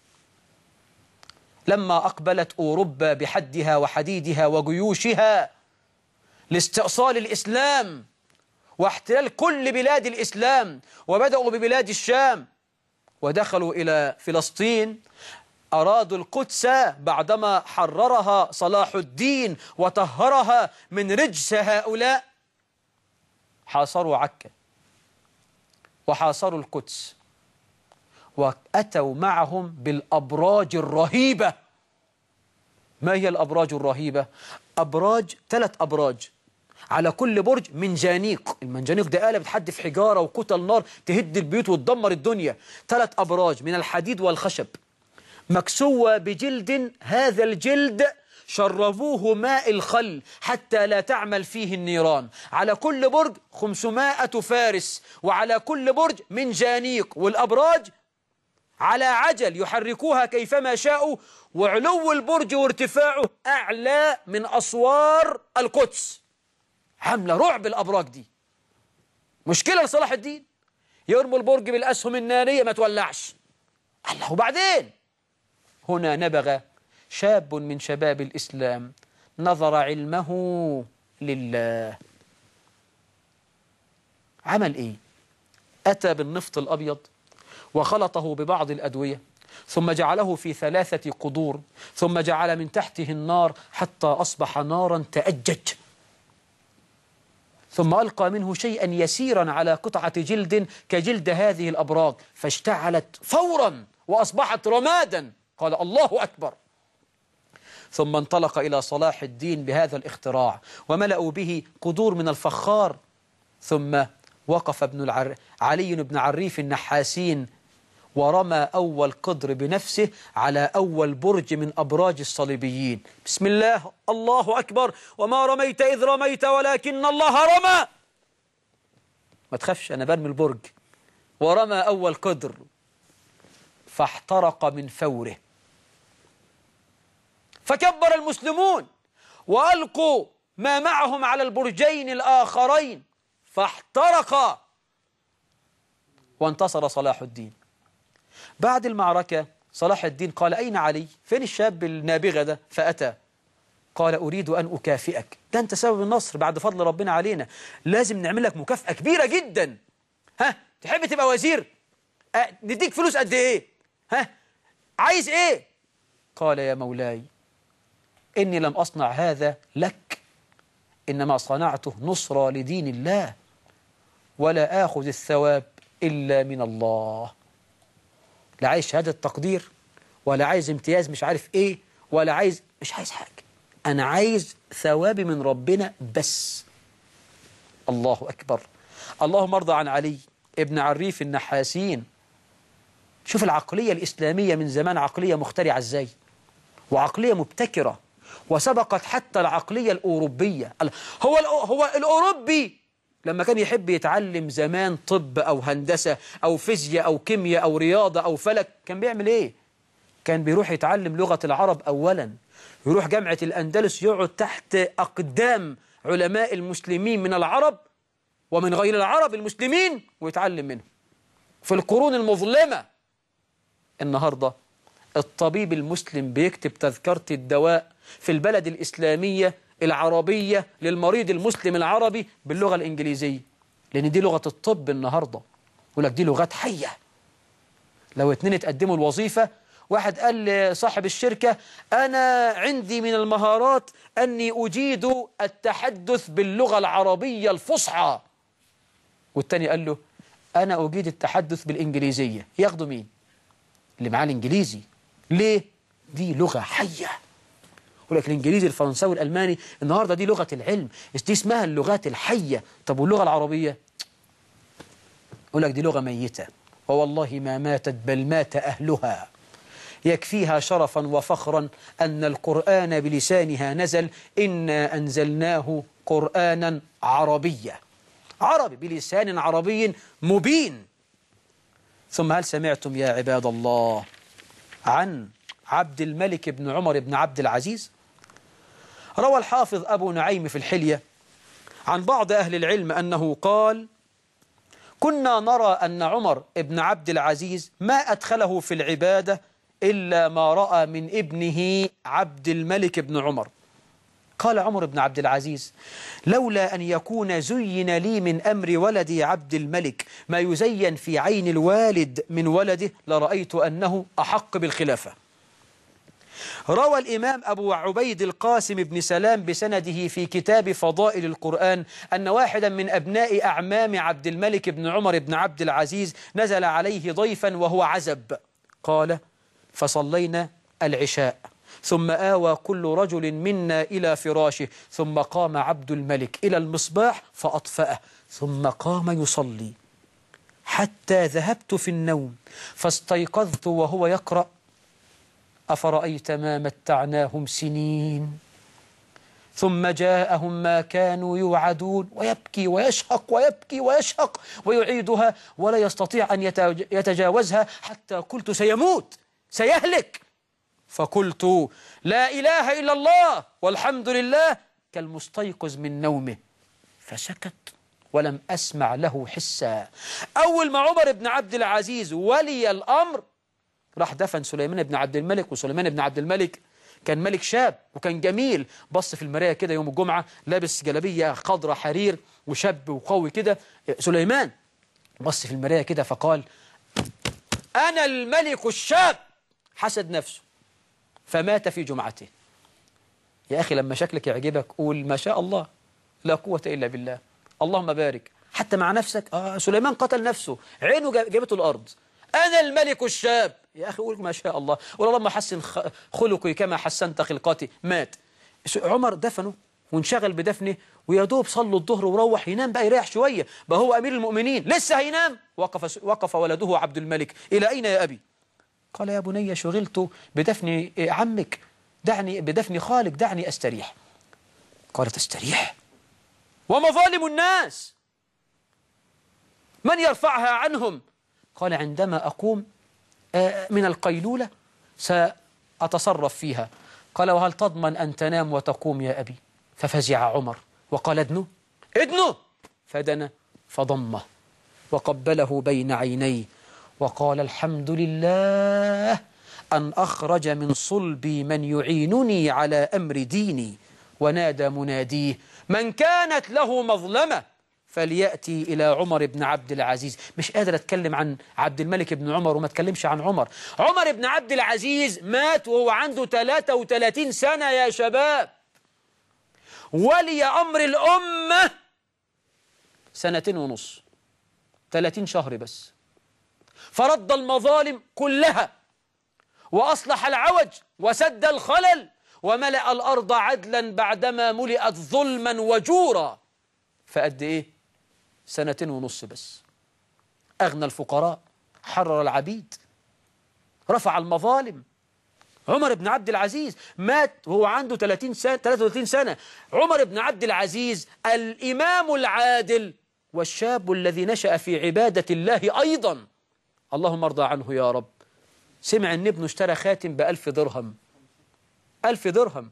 لما أقبلت أوروبا بحدها وحديدها وجيوشها لاستئصال الإسلام واحتلال كل بلاد الإسلام، وبدأوا ببلاد الشام ودخلوا إلى فلسطين أرادوا القدس بعدما حررها صلاح الدين وطهرها من رجس هؤلاء، حاصروا عكا وحاصروا القدس، وأتوا معهم بالأبراج الرهيبة. ما هي الأبراج الرهيبة؟ أبراج، 3 أبراج على كل برج منجانيق. المنجانيق ده آلة بتحدف حجارة وكتل نار تهد البيوت وتدمر الدنيا. 3 أبراج من الحديد والخشب مكسوة بجلد، هذا الجلد شربوه ماء الخل حتى لا تعمل فيه النيران. على كل برج 500 فارس، وعلى كل برج منجانيق، والأبراج على عجل يحركوها كيفما شاءوا، وعلو البرج وارتفاعه أعلى من أسوار القدس. عاملة رعب الأبراج دي. مشكلة لصلاح الدين، يرموا البرج بالأسهم النارية ما تولعش. الله، وبعدين هنا نبغ شاب من شباب الإسلام نظر علمه لله. عمل إيه؟ أتى بالنفط الأبيض وخلطه ببعض الأدوية، ثم جعله في 3 قدور، ثم جعل من تحته النار حتى أصبح نارا تأجج، ثم ألقى منه شيئا يسيرا على قطعة جلد كجلد هذه الأبراج، فاشتعلت فورا وأصبحت رمادا. قال الله أكبر. ثم انطلق إلى صلاح الدين بهذا الاختراع، وملأوا به قدور من الفخار. ثم وقف علي بن عريف النحاسين ورمى أول قدر بنفسه على أول برج من أبراج الصليبيين. بسم الله، الله أكبر. وما رميت إذ رميت ولكن الله رمى. ما تخافش، أنا برمي البرج. ورمى أول قدر فاحترق من فوره، فكبر المسلمون وألقوا ما معهم على البرجين الآخرين فاحترقا، وانتصر صلاح الدين. بعد المعركة صلاح الدين قال: أين علي؟ فين الشاب النابغة ده؟ فأتى قال: أريد أن أكافئك، ده أنت سبب النصر بعد فضل ربنا علينا، لازم نعمل لك مكافأة كبيرة جدا. ها، تحب تبقى وزير؟ نديك فلوس قد إيه؟ ها، عايز إيه؟ قال: يا مولاي، إني لم أصنع هذا لك، إنما صنعته نصرة لدين الله، ولا آخذ الثواب إلا من الله. لا عايز شهادة تقدير، ولا عايز امتياز مش عارف إيه، ولا عايز، مش عايز حاجة، أنا عايز ثوابي من ربنا بس. الله أكبر. اللهم ارضى عن علي ابن عريف النحاسين. شوف العقلية الإسلامية من زمان، عقلية مخترعة إزاي، وعقلية مبتكرة، وسبقت حتى العقلية الأوروبية. هو الأوروبي لما كان يحب يتعلم زمان طب أو هندسة أو فيزياء أو كيمياء أو رياضة أو فلك، كان بيعمل إيه؟ كان بيروح يتعلم لغة العرب أولا، يروح جامعة الأندلس يقعد تحت أقدام علماء المسلمين من العرب ومن غير العرب المسلمين ويتعلم منهم في القرون المظلمة. النهاردة الطبيب المسلم بيكتب تذكرة الدواء في البلد الإسلامية العربية للمريض المسلم العربي باللغة الإنجليزية، لأن دي لغة الطب النهاردة. يقول لك دي لغات حية. لو 2 اتقدموا الوظيفة، واحد قال لصاحب الشركة: أنا عندي من المهارات أني أجيد التحدث باللغة العربية الفصحى، والتاني قال له: أنا أجيد التحدث بالإنجليزية. ياخدوا مين؟ اللي معاه الإنجليزي. ليه؟ دي لغة حية. يقول لك الإنجليزي الفرنساوي الألماني النهاردة دي لغة العلم، دي اسمها اللغات الحية. طب واللغة العربية؟ يقول لك دي لغة ميتة، ووالله ما ماتت بل مات أهلها. يكفيها شرفا وفخرا أن القرآن بلسانها نزل: إنا أنزلناه قرآنا عربيا، عربي بلسان عربي مبين. ثم هل سمعتم يا عباد الله عن عبد الملك بن عمر بن عبد العزيز؟ روى الحافظ أبو نعيم في الحلية عن بعض أهل العلم أنه قال: كنا نرى أن عمر بن عبد العزيز ما أدخله في العبادة إلا ما رأى من ابنه عبد الملك بن عمر. قال عمر بن عبد العزيز: لولا أن يكون زين لي من أمر ولدي عبد الملك ما يزين في عين الوالد من ولده لرأيت أنه أحق بالخلافة. روى الإمام أبو عبيد القاسم بن سلام بسنده في كتاب فضائل القرآن أن واحدا من أبناء أعمام عبد الملك بن عمر بن عبد العزيز نزل عليه ضيفا وهو عزب. قال: فصلينا العشاء ثم آوى كل رجل منا إلى فراشه، ثم قام عبد الملك إلى المصباح فأطفأه، ثم قام يصلي حتى ذهبت في النوم، فاستيقظت وهو يقرأ: أفرأيت ما متعناهم سنين ثم جاءهم ما كانوا يوعدون، ويبكي ويشهق ويبكي ويشهق ويعيدها ولا يستطيع أن يتجاوزها، حتى قلت: سيموت سيهلك. فقلت: لا إله إلا الله والحمد لله، كالمستيقظ من نومه. فسكت ولم أسمع له حسا. أول ما عمر بن عبد العزيز ولي الأمر راح دفن سليمان بن عبد الملك. وسليمان بن عبد الملك كان ملك شاب وكان جميل، بص في المراية كده يوم الجمعة لابس جلابية خضرة حرير وشاب وقوي كده. سليمان بص في المراية كده فقال: أنا الملك الشاب. حسد نفسه فمات في جمعته. يا أخي لما شكلك يعجبك قول ما شاء الله لا قوة إلا بالله، اللهم بارك. حتى مع نفسك سليمان قتل نفسه، عينه جابته الأرض. أنا الملك الشاب. يا أخي قول ما شاء الله، والله حسن خلقي كما حسنت خلقتي. مات عمر، دفنه وانشغل بدفنه، ويا دوب صلوا الظهر وروح ينام بقى يريح شوية، بقى هو أمير المؤمنين لسه هينام. وقف ولده عبد الملك: إلى أين يا أبي؟ قال: يا بني شغلت بدفن عمك، دعني بدفن خالك، دعني أستريح. قال: تستريح ومظالم الناس من يرفعها عنهم؟ قال: عندما أقوم من القيلولة سأتصرف فيها. قال: وهل تضمن أن تنام وتقوم يا أبي؟ ففزع عمر وقال: ادنه. فدنا فضمه وقبله بين عينيه وقال: الحمد لله أن أخرج من صلبي من يعينني على أمر ديني. ونادى مناديه: من كانت له مظلمة فليأتي إلى عمر بن عبد العزيز. مش قادر أتكلم عن عبد الملك بن عمر وما أتكلمش عن عمر. عمر بن عبد العزيز مات وهو عنده 33 سنة يا شباب. ولي أمر الأمة 2.5 سنة، 30 شهر بس، فرد المظالم كلها وأصلح العوج وسد الخلل وملأ الأرض عدلا بعدما ملئت ظلما وجورا. فقد إيه؟ 2.5 سنة بس. أغنى الفقراء، حرر العبيد، رفع المظالم. عمر بن عبد العزيز مات وهو عنده 33 سنة. عمر بن عبد العزيز الإمام العادل والشاب الذي نشأ في عبادة الله أيضا، اللهم ارضى عنه يا رب. سمع أن ابنه اشترى خاتم ب1000 درهم، 1000 درهم،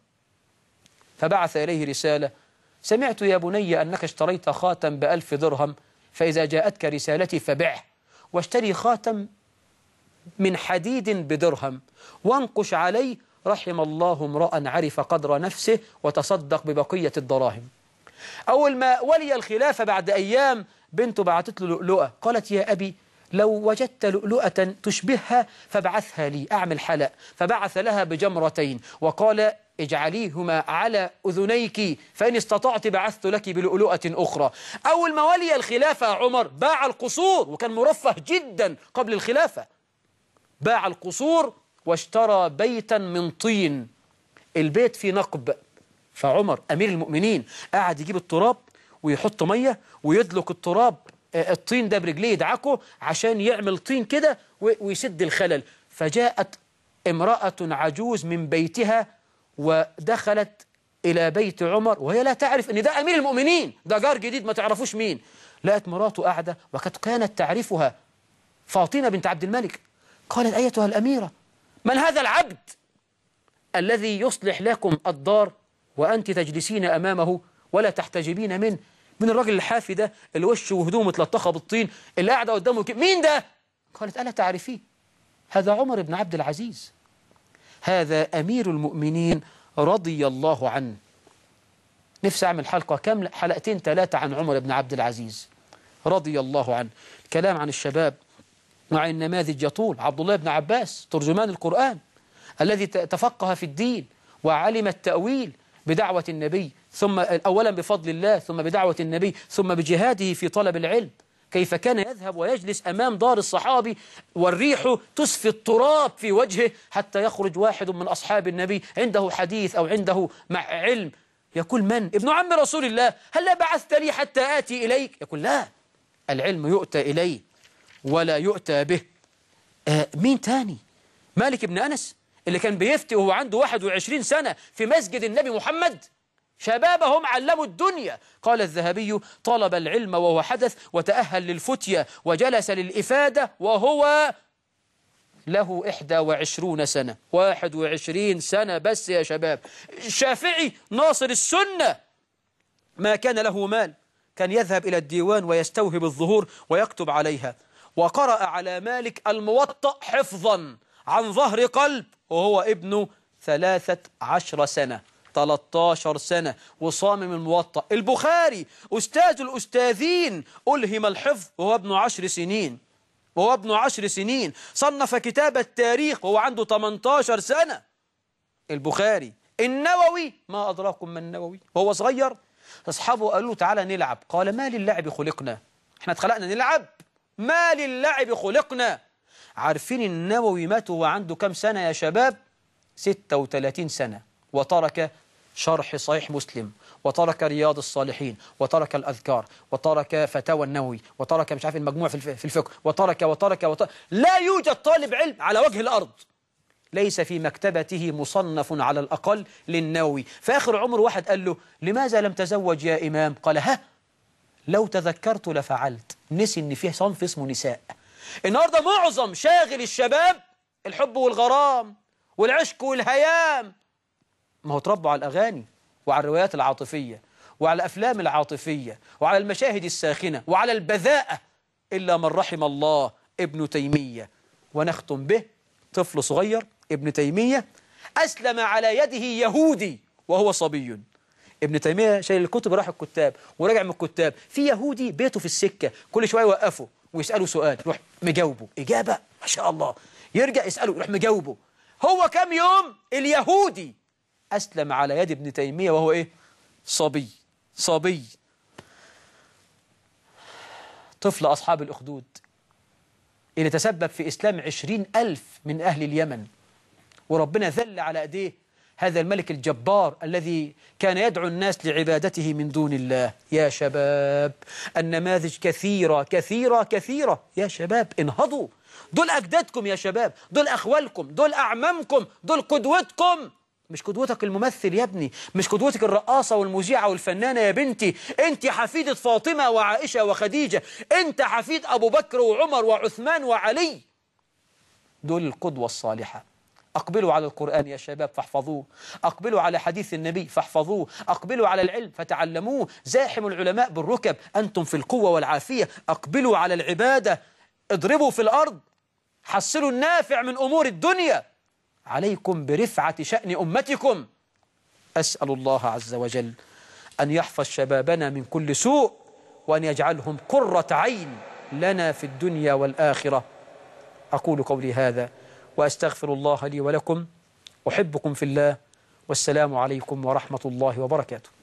فبعث إليه رسالة: سمعت يا بني أنك اشتريت خاتم ب1000 درهم، فإذا جاءتك رسالتي فبعه واشتري خاتم من حديد بدرهم وانقش عليه: رحم الله امرأ عرف قدر نفسه وتصدق ببقية الدراهم. أول ما ولي الخلافة بعد أيام بنته بعثت له لؤلؤة، قالت: يا أبي لو وجدت لؤلؤة تشبهها فابعثها لي أعمل حلق. فبعث لها بجمرتين وقال: اجعليهما على أذنيك فإن استطعت بعثت لك بلؤلؤة أخرى. أول ما ولي الخلافة عمر باع القصور، وكان مرفه جدا قبل الخلافة، باع القصور واشترى بيتا من طين، البيت فيه نقب. فعمر أمير المؤمنين قاعد يجيب التراب ويحط مية ويدلك التراب الطين ده برجليه يدعكه عشان يعمل طين كده ويسد الخلل. فجاءت امرأة عجوز من بيتها ودخلت إلى بيت عمر وهي لا تعرف أن ده أمير المؤمنين، ده جار جديد ما تعرفوش مين. لقت مراته قاعدة وقد كانت تعرفها، فاطمة بنت عبد الملك. قالت: أيتها الأميرة، من هذا العبد الذي يصلح لكم الدار وأنت تجلسين أمامه ولا تحتجبين منه؟ من الراجل الحافي ده اللي وشه وهدومه متلطخه بالطين اللي قاعده قدامه مين ده؟ قالت: ألا تعرفيه؟ هذا عمر بن عبد العزيز، هذا أمير المؤمنين رضي الله عنه. نفسي أعمل حلقة كاملة، حلقتين 3 عن عمر بن عبد العزيز رضي الله عنه. الكلام عن الشباب وعن النماذج يطول. عبد الله بن عباس ترجمان القرآن الذي تفقه في الدين وعلم التأويل بدعوة النبي، ثم أولا بفضل الله، ثم بدعوة النبي، ثم بجهاده في طلب العلم. كيف كان يذهب ويجلس أمام دار الصحابي والريح تسفي التراب في وجهه حتى يخرج واحد من أصحاب النبي عنده حديث أو عنده علم، يقول: من؟ ابن عم رسول الله، هل لا بعثت لي حتى آتي إليك؟ يقول: لا، العلم يؤتى إليه ولا يؤتى به. مين تاني؟ مالك بن أنس اللي كان بيفتي وهو عنده 21 سنة في مسجد النبي محمد. شبابهم علموا الدنيا. قال الذهبي: طلب العلم وهو حدث، وتأهل للفتية، وجلس للإفادة وهو له 21 سنة. 21 سنة بس يا شباب. الشافعي ناصر السنة ما كان له مال، كان يذهب إلى الديوان ويستوهب الظهور ويكتب عليها، وقرأ على مالك الموطأ حفظا عن ظهر قلب وهو ابن 13 سنة 13 سنة وصامم الموطأ. البخاري أستاذ الأستاذين ألهم الحفظ وهو ابن 10 سنين، وهو ابن 10 سنين صنف كتاب التاريخ وهو عنده 18 سنة. البخاري. النووي ما أدراكم من النووي، وهو صغير أصحابه قالوا له: تعالى نلعب. قال: ما للعب خلقنا، احنا اتخلقنا نلعب؟ ما للعب خلقنا. عارفين النووي مات وهو عنده كم سنة يا شباب؟ 36 سنة، وترك شرح صحيح مسلم، وترك رياض الصالحين، وترك الأذكار، وترك فتاوى النووي، وترك مش عارف المجموع في الفقه، وترك. لا يوجد طالب علم على وجه الأرض ليس في مكتبته مصنف على الأقل للنووي. في آخر عمر واحد قال له: لماذا لم تزوج يا إمام؟ قال: ها لو تذكرت لفعلت. نسي إن فيه صنف اسمه نساء. النهاردة معظم شاغل الشباب الحب والغرام والعشق والهيام. ما هو تربوا على الأغاني وعلى الروايات العاطفية وعلى الأفلام العاطفية وعلى المشاهد الساخنة وعلى البذاءة، إلا من رحم الله ابن تيمية. ونختم به طفل صغير ابن تيمية أسلم على يده يهودي وهو صبي. ابن تيمية شايل الكتب راح الكتاب ورجع من الكتاب، في يهودي بيته في السكة كل شوية يوقفه ويسأله سؤال يروح مجاوبه إجابة ما شاء الله، يرجع يسأله يروح مجاوبه. هو كم يوم اليهودي أسلم على يد ابن تيمية وهو إيه؟ صبي. طفل أصحاب الأخدود اللي تسبب في إسلام 20,000 من أهل اليمن، وربنا ذل على أيديه هذا الملك الجبار الذي كان يدعو الناس لعبادته من دون الله. يا شباب النماذج كثيرة كثيرة كثيرة. يا شباب انهضوا، دول أجدادكم يا شباب، دول أخوالكم، دول أعمامكم، دول قدوتكم. مش قدوتك الممثل يا ابني، مش قدوتك الرقاصة والمذيعة والفنانة يا بنتي، انت حفيدة فاطمة وعائشة وخديجة، انت حفيد أبو بكر وعمر وعثمان وعلي. دول القدوة الصالحة. أقبلوا على القرآن يا شباب فاحفظوه، أقبلوا على حديث النبي فاحفظوه، أقبلوا على العلم فتعلموه، زاحموا العلماء بالركب أنتم في القوة والعافية، أقبلوا على العبادة، اضربوا في الأرض، حصلوا النافع من أمور الدنيا، عليكم برفعة شأن أمتكم. أسأل الله عز وجل أن يحفظ شبابنا من كل سوء، وأن يجعلهم قرة عين لنا في الدنيا والآخرة. أقول قولي هذا وأستغفر الله لي ولكم، أحبكم في الله، والسلام عليكم ورحمة الله وبركاته.